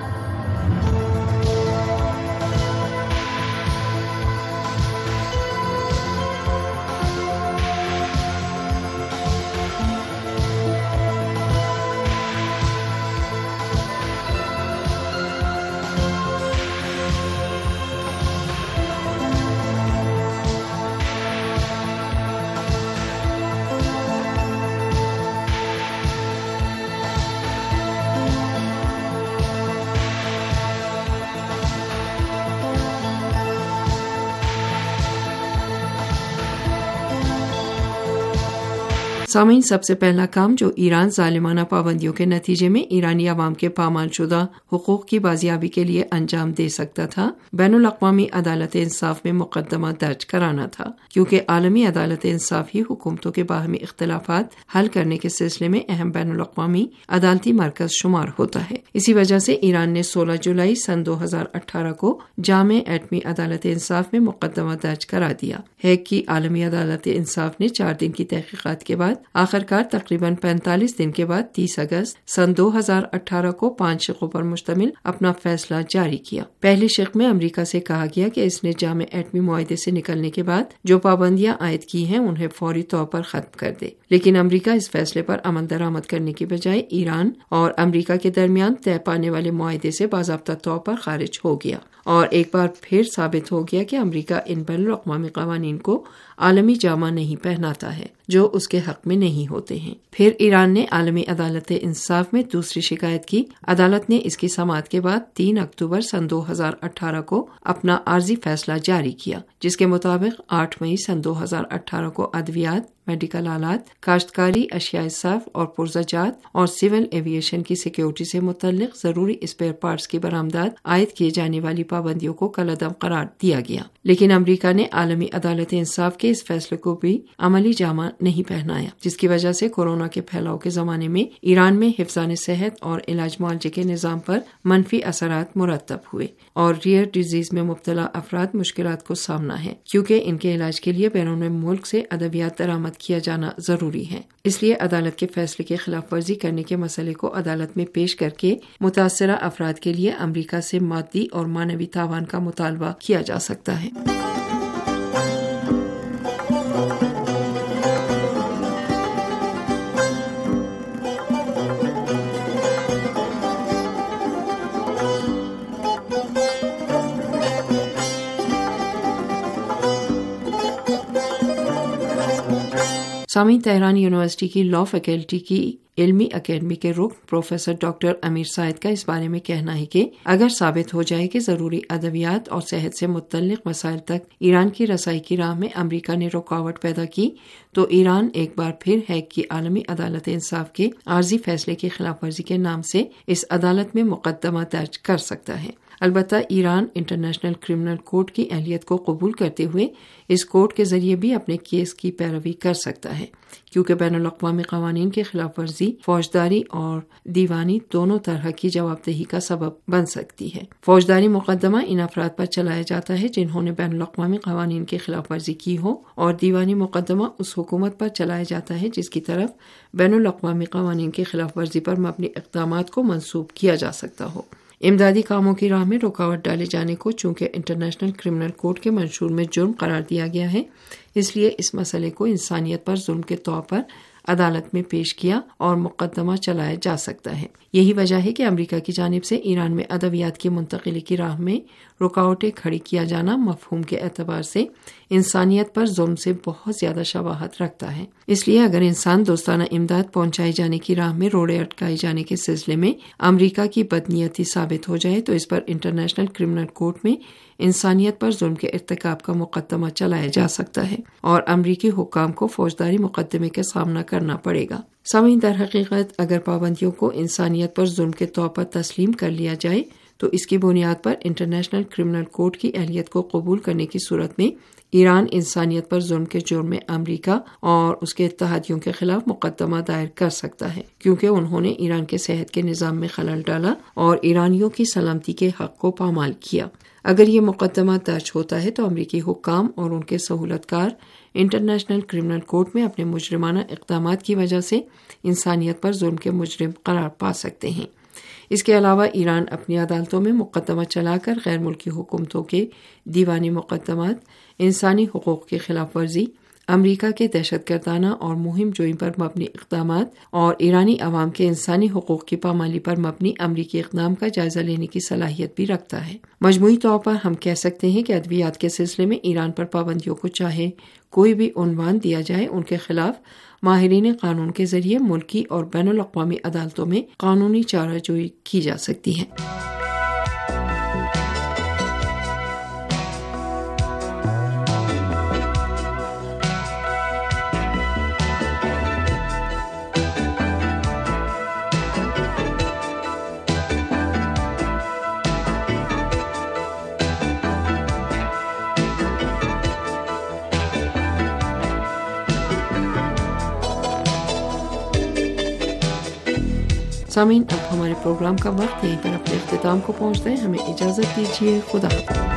سامعین، سب سے پہلا کام جو ایران ظالمانہ پابندیوں کے نتیجے میں ایرانی عوام کے پامال شدہ حقوق کی بازیابی کے لیے انجام دے سکتا تھا، بین الاقوامی عدالت انصاف میں مقدمہ درج کرانا تھا، کیونکہ عالمی عدالت انصاف ہی حکومتوں کے باہمی اختلافات حل کرنے کے سلسلے میں اہم بین الاقوامی عدالتی مرکز شمار ہوتا ہے۔ اسی وجہ سے ایران نے سولہ جولائی سن دو ہزار اٹھارہ کو جامع ایٹمی عدالت انصاف میں مقدمہ درج کرا دیا۔ ہیگ کی عالمی عدالت انصاف نے چار دن کی تحقیقات کے بعد آخرکار تقریباً پینتالیس دن کے بعد تیس اگست سن دو ہزار اٹھارہ کو پانچ شقوں پر مشتمل اپنا فیصلہ جاری کیا۔ پہلی شق میں امریکہ سے کہا گیا کہ اس نے جامع ایٹمی معاہدے سے نکلنے کے بعد جو پابندیاں عائد کی ہیں انہیں فوری طور پر ختم کر دے، لیکن امریکہ اس فیصلے پر عمل درآمد کرنے کی بجائے ایران اور امریکہ کے درمیان طے پانے والے معاہدے سے باضابطہ طور پر خارج ہو گیا، اور ایک بار پھر ثابت ہو گیا کہ امریکہ ان بین الاقوامی قوانین کو عالمی جامہ نہیں پہناتا ہے جو اس کے حق میں نہیں ہوتے ہیں۔ پھر ایران نے عالمی عدالت انصاف میں دوسری شکایت کی۔ عدالت نے اس کی سماعت کے بعد تین اکتوبر سن دو ہزار اٹھارہ کو اپنا عارضی فیصلہ جاری کیا، جس کے مطابق آٹھ مئی سن دو ہزار اٹھارہ کو ادویات، میڈیکل آلات، کاشتکاری اشیاء صرف اور پرزجات اور سول ایویشن کی سیکیورٹی سے متعلق ضروری اسپیئر پارٹس کی برآمدات عائد کیے جانے والی پابندیوں کو کالعدم قرار دیا گیا، لیکن امریکہ نے عالمی عدالت انصاف کے اس فیصلے کو بھی عملی جامہ نہیں پہنایا، جس کی وجہ سے کورونا کے پھیلاؤ کے زمانے میں ایران میں حفظان صحت اور علاج معالجے کے نظام پر منفی اثرات مرتب ہوئے، اور ریئر ڈیزیز میں مبتلا افراد مشکلات کو سامنا ہے، کیونکہ ان کے علاج کے لیے بیرون ملک سے ادویات درآمد کیا جانا ضروری ہے۔ اس لیے عدالت کے فیصلے کی خلاف ورزی کرنے کے مسئلے کو عدالت میں پیش کر کے متاثرہ افراد کے لیے امریکہ سے مادی اور معنوی تاوان کا مطالبہ کیا جا سکتا ہے۔ سامعین، تہران یونیورسٹی کی لاء فیکلٹی کی علمی اکیڈمی کے رکن پروفیسر ڈاکٹر امیر سعید کا اس بارے میں کہنا ہے کہ اگر ثابت ہو جائے کہ ضروری ادویات اور صحت سے متعلق مسائل تک ایران کی رسائی کی راہ میں امریکہ نے رکاوٹ پیدا کی تو ایران ایک بار پھر ہیگ کی عالمی عدالت انصاف کے عارضی فیصلے کی خلاف ورزی کے نام سے اس عدالت میں مقدمہ درج کر سکتا ہے۔ البتہ ایران انٹرنیشنل کرمنل کورٹ کی اہلیت کو قبول کرتے ہوئے اس کورٹ کے ذریعے بھی اپنے کیس کی پیروی کر سکتا ہے، کیونکہ بین الاقوامی قوانین کی خلاف ورزی فوجداری اور دیوانی دونوں طرح کی جواب دہی کا سبب بن سکتی ہے۔ فوجداری مقدمہ ان افراد پر چلایا جاتا ہے جنہوں نے بین الاقوامی قوانین کی خلاف ورزی کی ہو، اور دیوانی مقدمہ اس حکومت پر چلایا جاتا ہے جس کی طرف بین الاقوامی قوانین کی خلاف ورزی پر مبنی اقدامات کو منسوب کیا جا سکتا ہو۔ امدادی کاموں کی راہ میں رکاوٹ ڈالے جانے کو چونکہ انٹرنیشنل کرمنل کورٹ کے منشور میں جرم قرار دیا گیا ہے، اس لیے اس مسئلے کو انسانیت پر ظلم کے طور پر عدالت میں پیش کیا اور مقدمہ چلایا جا سکتا ہے۔ یہی وجہ ہے کہ امریکہ کی جانب سے ایران میں ادویات کی منتقلی کی راہ میں رکاوٹیں کھڑی کیا جانا مفہوم کے اعتبار سے انسانیت پر ظلم سے بہت زیادہ شباہت رکھتا ہے۔ اس لیے اگر انسان دوستانہ امداد پہنچائی جانے کی راہ میں روڑے اٹکائے جانے کے سلسلے میں امریکہ کی بدنیتی ثابت ہو جائے تو اس پر انٹرنیشنل کرمنل کورٹ میں انسانیت پر ظلم کے ارتکاب کا مقدمہ چلایا جا سکتا ہے اور امریکی حکام کو فوجداری مقدمے کا سامنا کرنا پڑے گا۔ سامعین، در حقیقت اگر پابندیوں کو انسانیت پر ظلم کے طور پر تسلیم کر لیا جائے تو اس کی بنیاد پر انٹرنیشنل کرمنل کورٹ کی اہلیت کو قبول کرنے کی صورت میں ایران انسانیت پر ظلم کے جرم میں امریکہ اور اس کے اتحادیوں کے خلاف مقدمہ دائر کر سکتا ہے، کیونکہ انہوں نے ایران کے صحت کے نظام میں خلل ڈالا اور ایرانیوں کی سلامتی کے حق کو پامال کیا۔ اگر یہ مقدمہ درج ہوتا ہے تو امریکی حکام اور ان کے سہولت کار انٹرنیشنل کرمنل کورٹ میں اپنے مجرمانہ اقدامات کی وجہ سے انسانیت پر ظلم کے مجرم قرار پا سکتے ہیں۔ اس کے علاوہ ایران اپنی عدالتوں میں مقدمہ چلا کر غیر ملکی حکومتوں کے دیوانی مقدمات، انسانی حقوق کی خلاف ورزی، امریکہ کے دہشت گردانہ اور مہم جوئی پر مبنی اقدامات اور ایرانی عوام کے انسانی حقوق کی پامالی پر مبنی امریکی اقدام کا جائزہ لینے کی صلاحیت بھی رکھتا ہے۔ مجموعی طور پر ہم کہہ سکتے ہیں کہ ادویات کے سلسلے میں ایران پر پابندیوں کو چاہے کوئی بھی عنوان دیا جائے، ان کے خلاف ماہرین قانون کے ذریعے ملکی اور بین الاقوامی عدالتوں میں قانونی چارہ جوئی کی جا سکتی ہے۔ सामीन, अब हमारे प्रोग्राम का वक्त यहीं पर अपने इख्तिताम को पहुंचते हैं। हमें इजाज़त दीजिए। खुदा हाफ़िज़।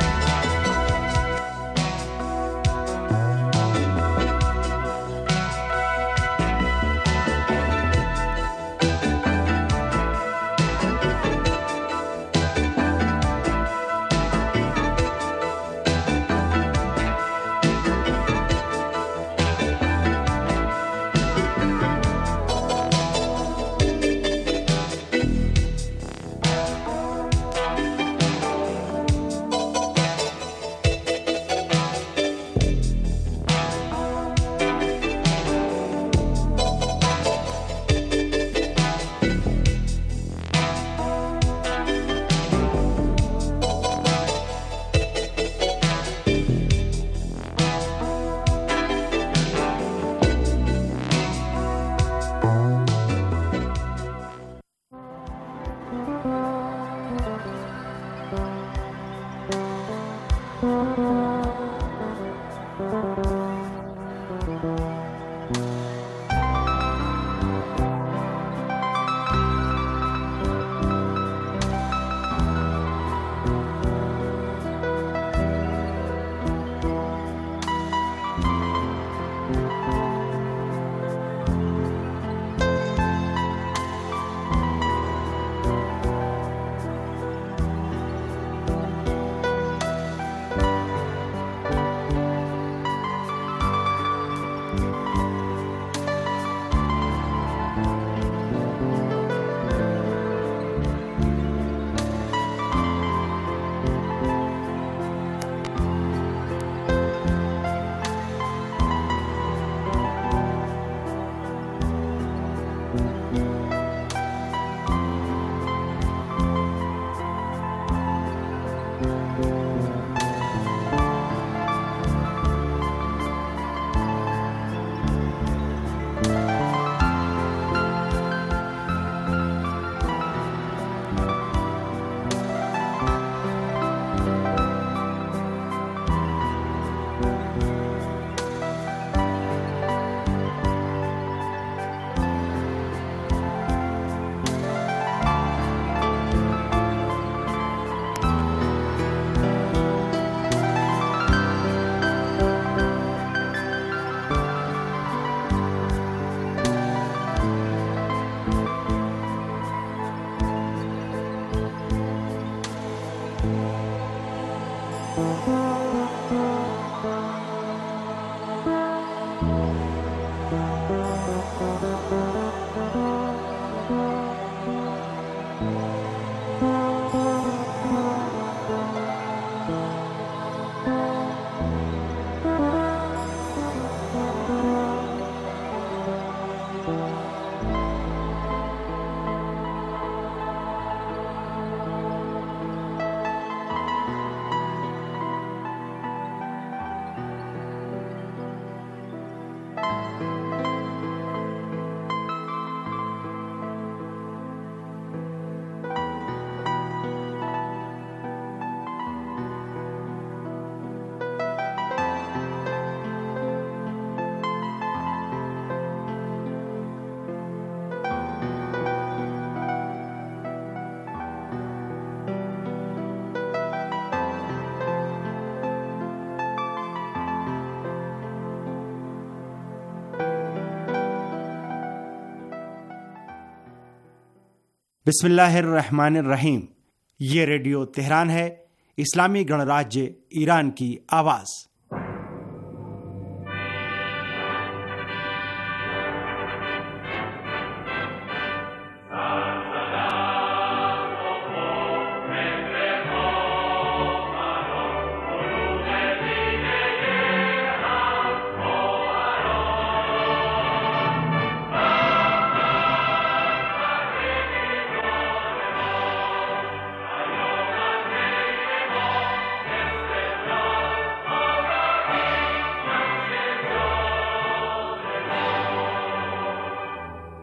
बिस्मिल्लाहिर्रहमानिर्रहीम। ये रेडियो तेहरान है, इस्लामी गणराज्य ईरान की आवाज़।